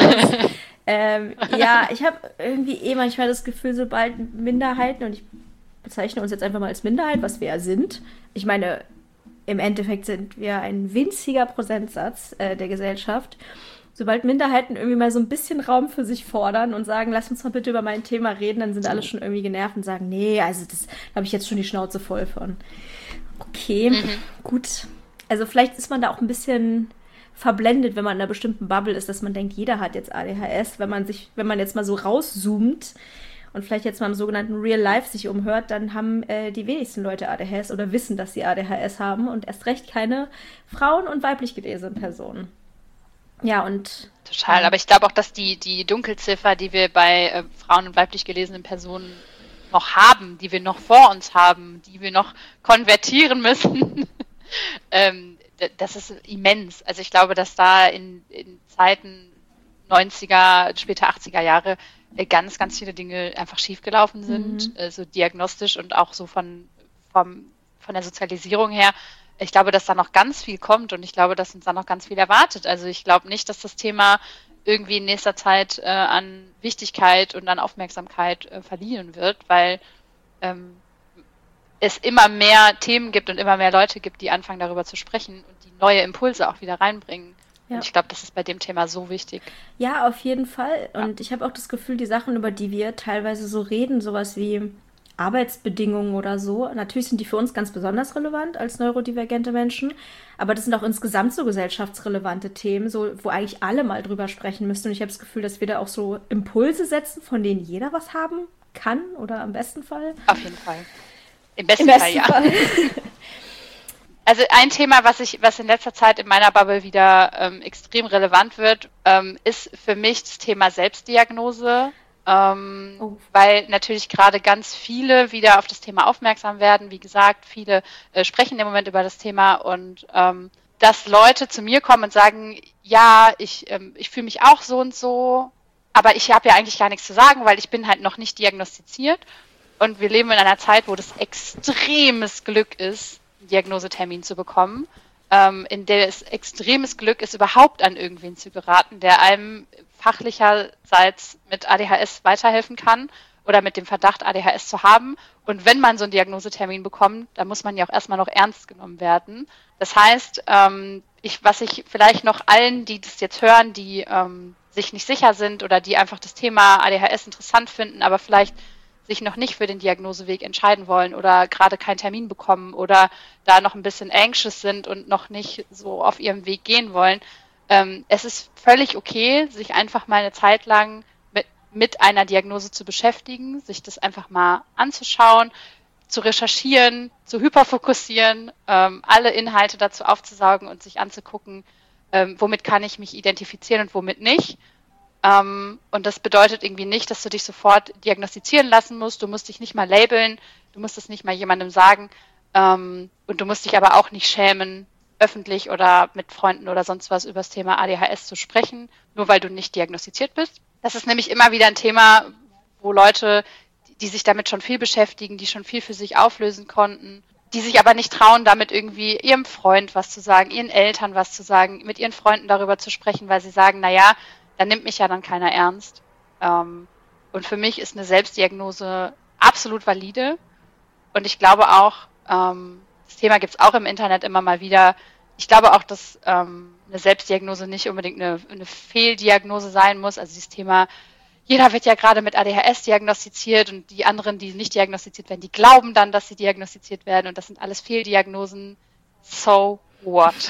ähm, ja, ich habe irgendwie eh manchmal das Gefühl, sobald Minderheiten, und ich bezeichne uns jetzt einfach mal als Minderheit, was wir ja sind. Ich meine, im Endeffekt sind wir ein winziger Prozentsatz äh, der Gesellschaft. Sobald Minderheiten irgendwie mal so ein bisschen Raum für sich fordern und sagen, lass uns mal bitte über mein Thema reden, dann sind alle schon irgendwie genervt und sagen, nee, also das habe ich jetzt schon die Schnauze voll von. Okay, mhm. Gut. Also vielleicht ist man da auch ein bisschen verblendet, wenn man in einer bestimmten Bubble ist, dass man denkt, jeder hat jetzt A D H S. Wenn man sich, wenn man jetzt mal so rauszoomt und vielleicht jetzt mal im sogenannten Real Life sich umhört, dann haben äh, die wenigsten Leute A D H S oder wissen, dass sie A D H S haben und erst recht keine Frauen- und weiblich gelesenen Personen. Ja, und... Total, ähm, aber ich glaube auch, dass die, die Dunkelziffer, die wir bei äh, Frauen- und weiblich gelesenen Personen noch haben, die wir noch vor uns haben, die wir noch konvertieren müssen, ähm, d- das ist immens. Also ich glaube, dass da in, in Zeiten neunziger, später achtziger Jahre äh, ganz, ganz viele Dinge einfach schiefgelaufen sind, mhm. äh, so diagnostisch und auch so von, vom, von der Sozialisierung her. Ich glaube, dass da noch ganz viel kommt und ich glaube, dass uns da noch ganz viel erwartet. Also ich glaube nicht, dass das Thema irgendwie in nächster Zeit äh, an Wichtigkeit und an Aufmerksamkeit äh, verlieren wird, weil ähm, es immer mehr Themen gibt und immer mehr Leute gibt, die anfangen darüber zu sprechen und die neue Impulse auch wieder reinbringen. Ja. Und ich glaube, das ist bei dem Thema so wichtig. Ja, auf jeden Fall. Und ja. Ich habe auch das Gefühl, die Sachen, über die wir teilweise so reden, sowas wie Arbeitsbedingungen oder so, natürlich sind die für uns ganz besonders relevant als neurodivergente Menschen, aber das sind auch insgesamt so gesellschaftsrelevante Themen, so, wo eigentlich alle mal drüber sprechen müssen. Und ich habe das Gefühl, dass wir da auch so Impulse setzen, von denen jeder was haben kann oder am besten Fall. Auf jeden Fall. Im besten, Im besten Fall, ja. Fall. Also ein Thema, was ich, was in letzter Zeit in meiner Bubble wieder ähm, extrem relevant wird, ähm, ist für mich das Thema Selbstdiagnose. ähm, Oh. weil natürlich gerade ganz viele wieder auf das Thema aufmerksam werden. Wie gesagt, viele äh, sprechen im Moment über das Thema und ähm, dass Leute zu mir kommen und sagen, ja, ich, ähm, ich fühle mich auch so und so, aber ich habe ja eigentlich gar nichts zu sagen, weil ich bin halt noch nicht diagnostiziert. Und wir leben in einer Zeit, wo das extremes Glück ist, einen Diagnosetermin zu bekommen, ähm, in der es extremes Glück ist, überhaupt an irgendwen zu geraten, der einem fachlicherseits mit A D H S weiterhelfen kann oder mit dem Verdacht, A D H S zu haben. Und wenn man so einen Diagnosetermin bekommt, dann muss man ja auch erstmal noch ernst genommen werden. Das heißt, ähm, ich, was ich vielleicht noch allen, die das jetzt hören, die ähm, sich nicht sicher sind oder die einfach das Thema A D H S interessant finden, aber vielleicht sich noch nicht für den Diagnoseweg entscheiden wollen oder gerade keinen Termin bekommen oder da noch ein bisschen anxious sind und noch nicht so auf ihrem Weg gehen wollen. Ähm, es ist völlig okay, sich einfach mal eine Zeit lang mit, mit einer Diagnose zu beschäftigen, sich das einfach mal anzuschauen, zu recherchieren, zu hyperfokussieren, ähm, alle Inhalte dazu aufzusaugen und sich anzugucken, ähm, womit kann ich mich identifizieren und womit nicht. Ähm, und das bedeutet irgendwie nicht, dass du dich sofort diagnostizieren lassen musst. Du musst dich nicht mal labeln, du musst es nicht mal jemandem sagen. Ähm, und du musst dich aber auch nicht schämen, öffentlich oder mit Freunden oder sonst was über das Thema A D H S zu sprechen, nur weil du nicht diagnostiziert bist. Das ist nämlich immer wieder ein Thema, wo Leute, die sich damit schon viel beschäftigen, die schon viel für sich auflösen konnten, die sich aber nicht trauen, damit irgendwie ihrem Freund was zu sagen, ihren Eltern was zu sagen, mit ihren Freunden darüber zu sprechen, weil sie sagen, naja, dann nimmt mich ja dann keiner ernst. Ähm, und für mich ist eine Selbstdiagnose absolut valide. Und ich glaube auch, ähm, das Thema gibt es auch im Internet immer mal wieder. Ich glaube auch, dass ähm, eine Selbstdiagnose nicht unbedingt eine, eine Fehldiagnose sein muss. Also dieses Thema, jeder wird ja gerade mit A D H S diagnostiziert und die anderen, die nicht diagnostiziert werden, die glauben dann, dass sie diagnostiziert werden und das sind alles Fehldiagnosen. So what?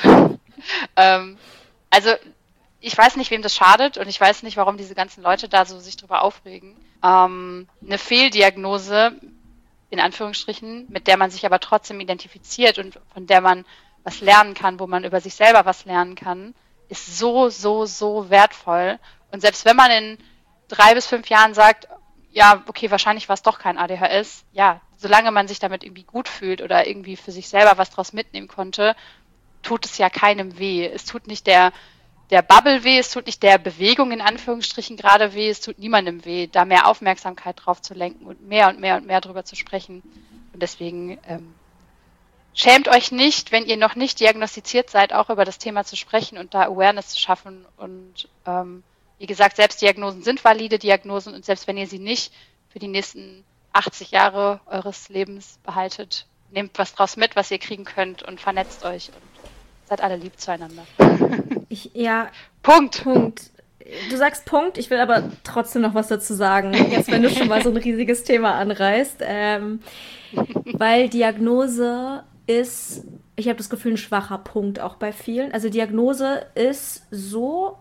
ähm, also ich weiß nicht, wem das schadet und ich weiß nicht, warum diese ganzen Leute da so sich drüber aufregen. Ähm, eine Fehldiagnose, in Anführungsstrichen, mit der man sich aber trotzdem identifiziert und von der man was lernen kann, wo man über sich selber was lernen kann, ist so, so, so wertvoll. Und selbst wenn man in drei bis fünf Jahren sagt, ja, okay, wahrscheinlich war es doch kein A D H S, ja, solange man sich damit irgendwie gut fühlt oder irgendwie für sich selber was draus mitnehmen konnte, tut es ja keinem weh. Es tut nicht der der Bubble weh, es tut nicht der Bewegung in Anführungsstrichen gerade weh, es tut niemandem weh, da mehr Aufmerksamkeit drauf zu lenken und mehr und mehr und mehr drüber zu sprechen. Und deswegen ähm, schämt euch nicht, wenn ihr noch nicht diagnostiziert seid, auch über das Thema zu sprechen und da Awareness zu schaffen. Und ähm, wie gesagt, Selbstdiagnosen sind valide Diagnosen und selbst wenn ihr sie nicht für die nächsten achtzig Jahre eures Lebens behaltet, nehmt was draus mit, was ihr kriegen könnt und vernetzt euch und seid alle lieb zueinander. Ich, ja, Punkt. Punkt. Du sagst Punkt, ich will aber trotzdem noch was dazu sagen, jetzt wenn du schon mal so ein riesiges Thema anreißt. Ähm, weil Diagnose ist, ich habe das Gefühl, ein schwacher Punkt auch bei vielen. Also Diagnose ist so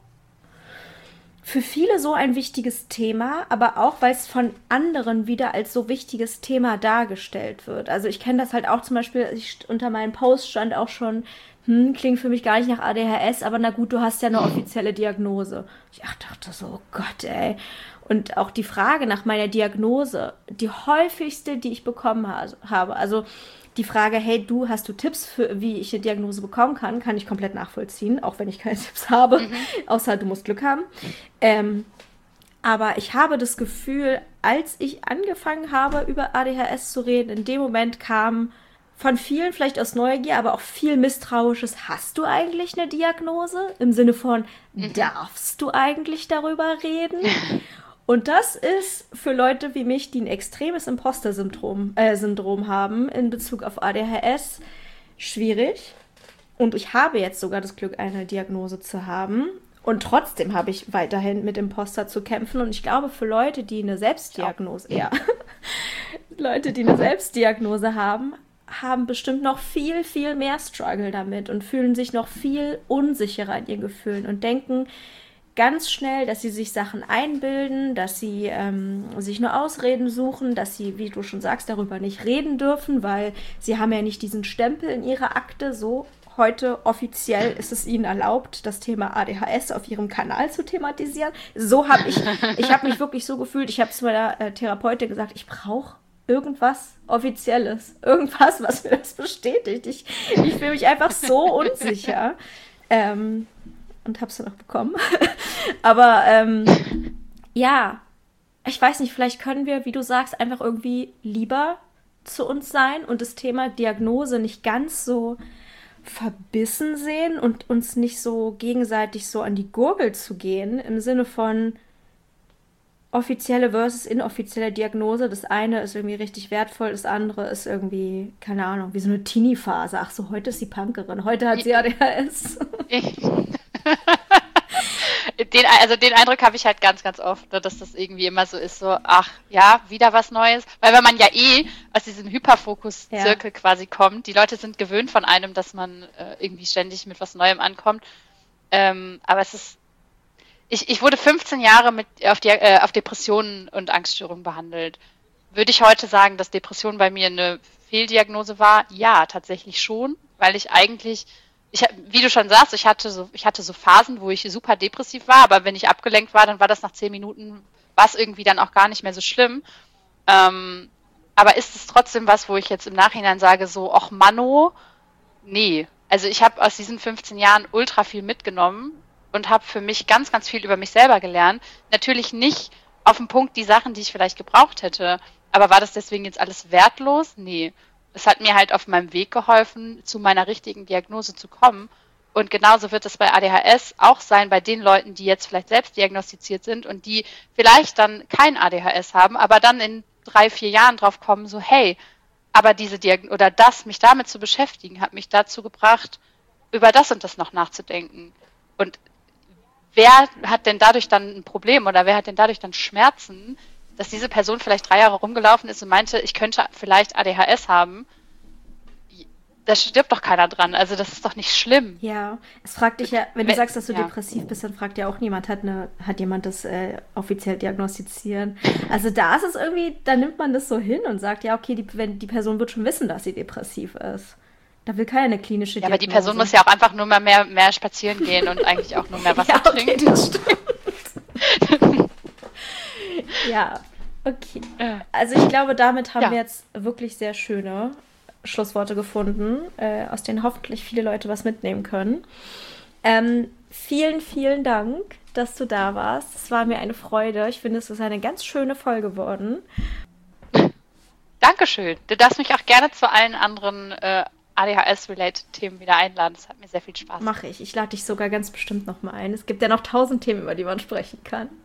für viele so ein wichtiges Thema, aber auch, weil es von anderen wieder als so wichtiges Thema dargestellt wird. Also ich kenne das halt auch zum Beispiel, ich, unter meinem Post stand auch schon, hm, klingt für mich gar nicht nach A D H S, aber na gut, du hast ja eine offizielle Diagnose. Ich dachte so, oh Gott, ey. Und auch die Frage nach meiner Diagnose, die häufigste, die ich bekommen ha- habe, also die Frage, hey, du, hast du Tipps, für wie ich eine Diagnose bekommen kann, kann ich komplett nachvollziehen, auch wenn ich keine Tipps habe, mhm. außer du musst Glück haben. Ähm, aber ich habe das Gefühl, als ich angefangen habe, über A D H S zu reden, in dem Moment kam von vielen, vielleicht aus Neugier, aber auch viel Misstrauisches, hast du eigentlich eine Diagnose? Im Sinne von, mhm. darfst du eigentlich darüber reden? Und das ist für Leute wie mich, die ein extremes Imposter-Syndrom äh, Syndrom haben in Bezug auf A D H S, schwierig. Und ich habe jetzt sogar das Glück, eine Diagnose zu haben. Und trotzdem habe ich weiterhin mit Imposter zu kämpfen. Und ich glaube, für Leute, die eine Selbstdiagnose, ja, Leute, die eine Selbstdiagnose haben, haben bestimmt noch viel, viel mehr Struggle damit und fühlen sich noch viel unsicherer in ihren Gefühlen und denken ganz schnell, dass sie sich Sachen einbilden, dass sie ähm, sich nur Ausreden suchen, dass sie, wie du schon sagst, darüber nicht reden dürfen, weil sie haben ja nicht diesen Stempel in ihrer Akte. So heute offiziell ist es Ihnen erlaubt, das Thema A D H S auf Ihrem Kanal zu thematisieren. So habe ich, ich habe mich wirklich so gefühlt, ich habe zu meiner äh, Therapeutin gesagt, ich brauche irgendwas Offizielles, irgendwas, was mir das bestätigt. Ich, ich fühle mich einfach so unsicher. Ähm, und habe es dann auch bekommen. Aber ähm, ja, ich weiß nicht, vielleicht können wir, wie du sagst, einfach irgendwie lieber zu uns sein und das Thema Diagnose nicht ganz so verbissen sehen und uns nicht so gegenseitig so an die Gurgel zu gehen, im Sinne von offizielle versus inoffizielle Diagnose. Das eine ist irgendwie richtig wertvoll, das andere ist irgendwie, keine Ahnung, wie so eine Teenie-Phase. Ach so, heute ist sie Punkerin, heute hat sie A D H S. Den, also den Eindruck habe ich halt ganz, ganz oft, dass das irgendwie immer so ist, so, ach ja, wieder was Neues. Weil wenn man ja eh aus diesem Hyperfokus-Zirkel ja. quasi kommt, die Leute sind gewöhnt von einem, dass man äh, irgendwie ständig mit was Neuem ankommt. Ähm, aber es ist, ich, ich wurde fünfzehn Jahre mit, auf, die, äh, auf Depressionen und Angststörungen behandelt. Würde ich heute sagen, dass Depression bei mir eine Fehldiagnose war? Ja, tatsächlich schon, weil ich eigentlich... Ich, wie du schon sagst, ich hatte so, ich hatte so Phasen, wo ich super depressiv war, aber wenn ich abgelenkt war, dann war das nach zehn Minuten, war es irgendwie dann auch gar nicht mehr so schlimm. Ähm, aber ist es trotzdem was, wo ich jetzt im Nachhinein sage, so, ach Manno, nee. Also ich habe aus diesen fünfzehn Jahren ultra viel mitgenommen und habe für mich ganz, ganz viel über mich selber gelernt. Natürlich nicht auf den Punkt die Sachen, die ich vielleicht gebraucht hätte, aber war das deswegen jetzt alles wertlos? Nee. Es hat mir halt auf meinem Weg geholfen, zu meiner richtigen Diagnose zu kommen. Und genauso wird es bei A D H S auch sein, bei den Leuten, die jetzt vielleicht selbst diagnostiziert sind und die vielleicht dann kein A D H S haben, aber dann in drei, vier Jahren drauf kommen, so hey, aber diese Diagnose oder das, mich damit zu beschäftigen, hat mich dazu gebracht, über das und das noch nachzudenken. Und wer hat denn dadurch dann ein Problem oder wer hat denn dadurch dann Schmerzen, dass diese Person vielleicht drei Jahre rumgelaufen ist und meinte, ich könnte vielleicht A D H S haben, da stirbt doch keiner dran. Also das ist doch nicht schlimm. Ja, es fragt dich ja, wenn du Wenn- sagst, dass du ja. depressiv bist, dann fragt ja auch niemand, hat, eine, hat jemand das äh, offiziell diagnostizieren. Also da ist es irgendwie, da nimmt man das so hin und sagt, ja, okay, die, wenn, die Person wird schon wissen, dass sie depressiv ist. Da will keiner eine klinische Ja, Diagnose. aber die Person muss ja auch einfach nur mal mehr, mehr spazieren gehen und eigentlich auch nur mehr Wasser ja, okay, trinken. das stimmt. Ja, okay. Also ich glaube, damit haben Ja. wir jetzt wirklich sehr schöne Schlussworte gefunden, äh, aus denen hoffentlich viele Leute was mitnehmen können. Ähm, vielen, vielen Dank, dass du da warst. Es war mir eine Freude. Ich finde, es ist eine ganz schöne Folge geworden. Dankeschön. Du darfst mich auch gerne zu allen anderen äh, A D H S-related Themen wieder einladen. Das hat mir sehr viel Spaß gemacht. Mache ich. Ich lade dich sogar ganz bestimmt noch mal ein. Es gibt ja noch tausend Themen, über die man sprechen kann.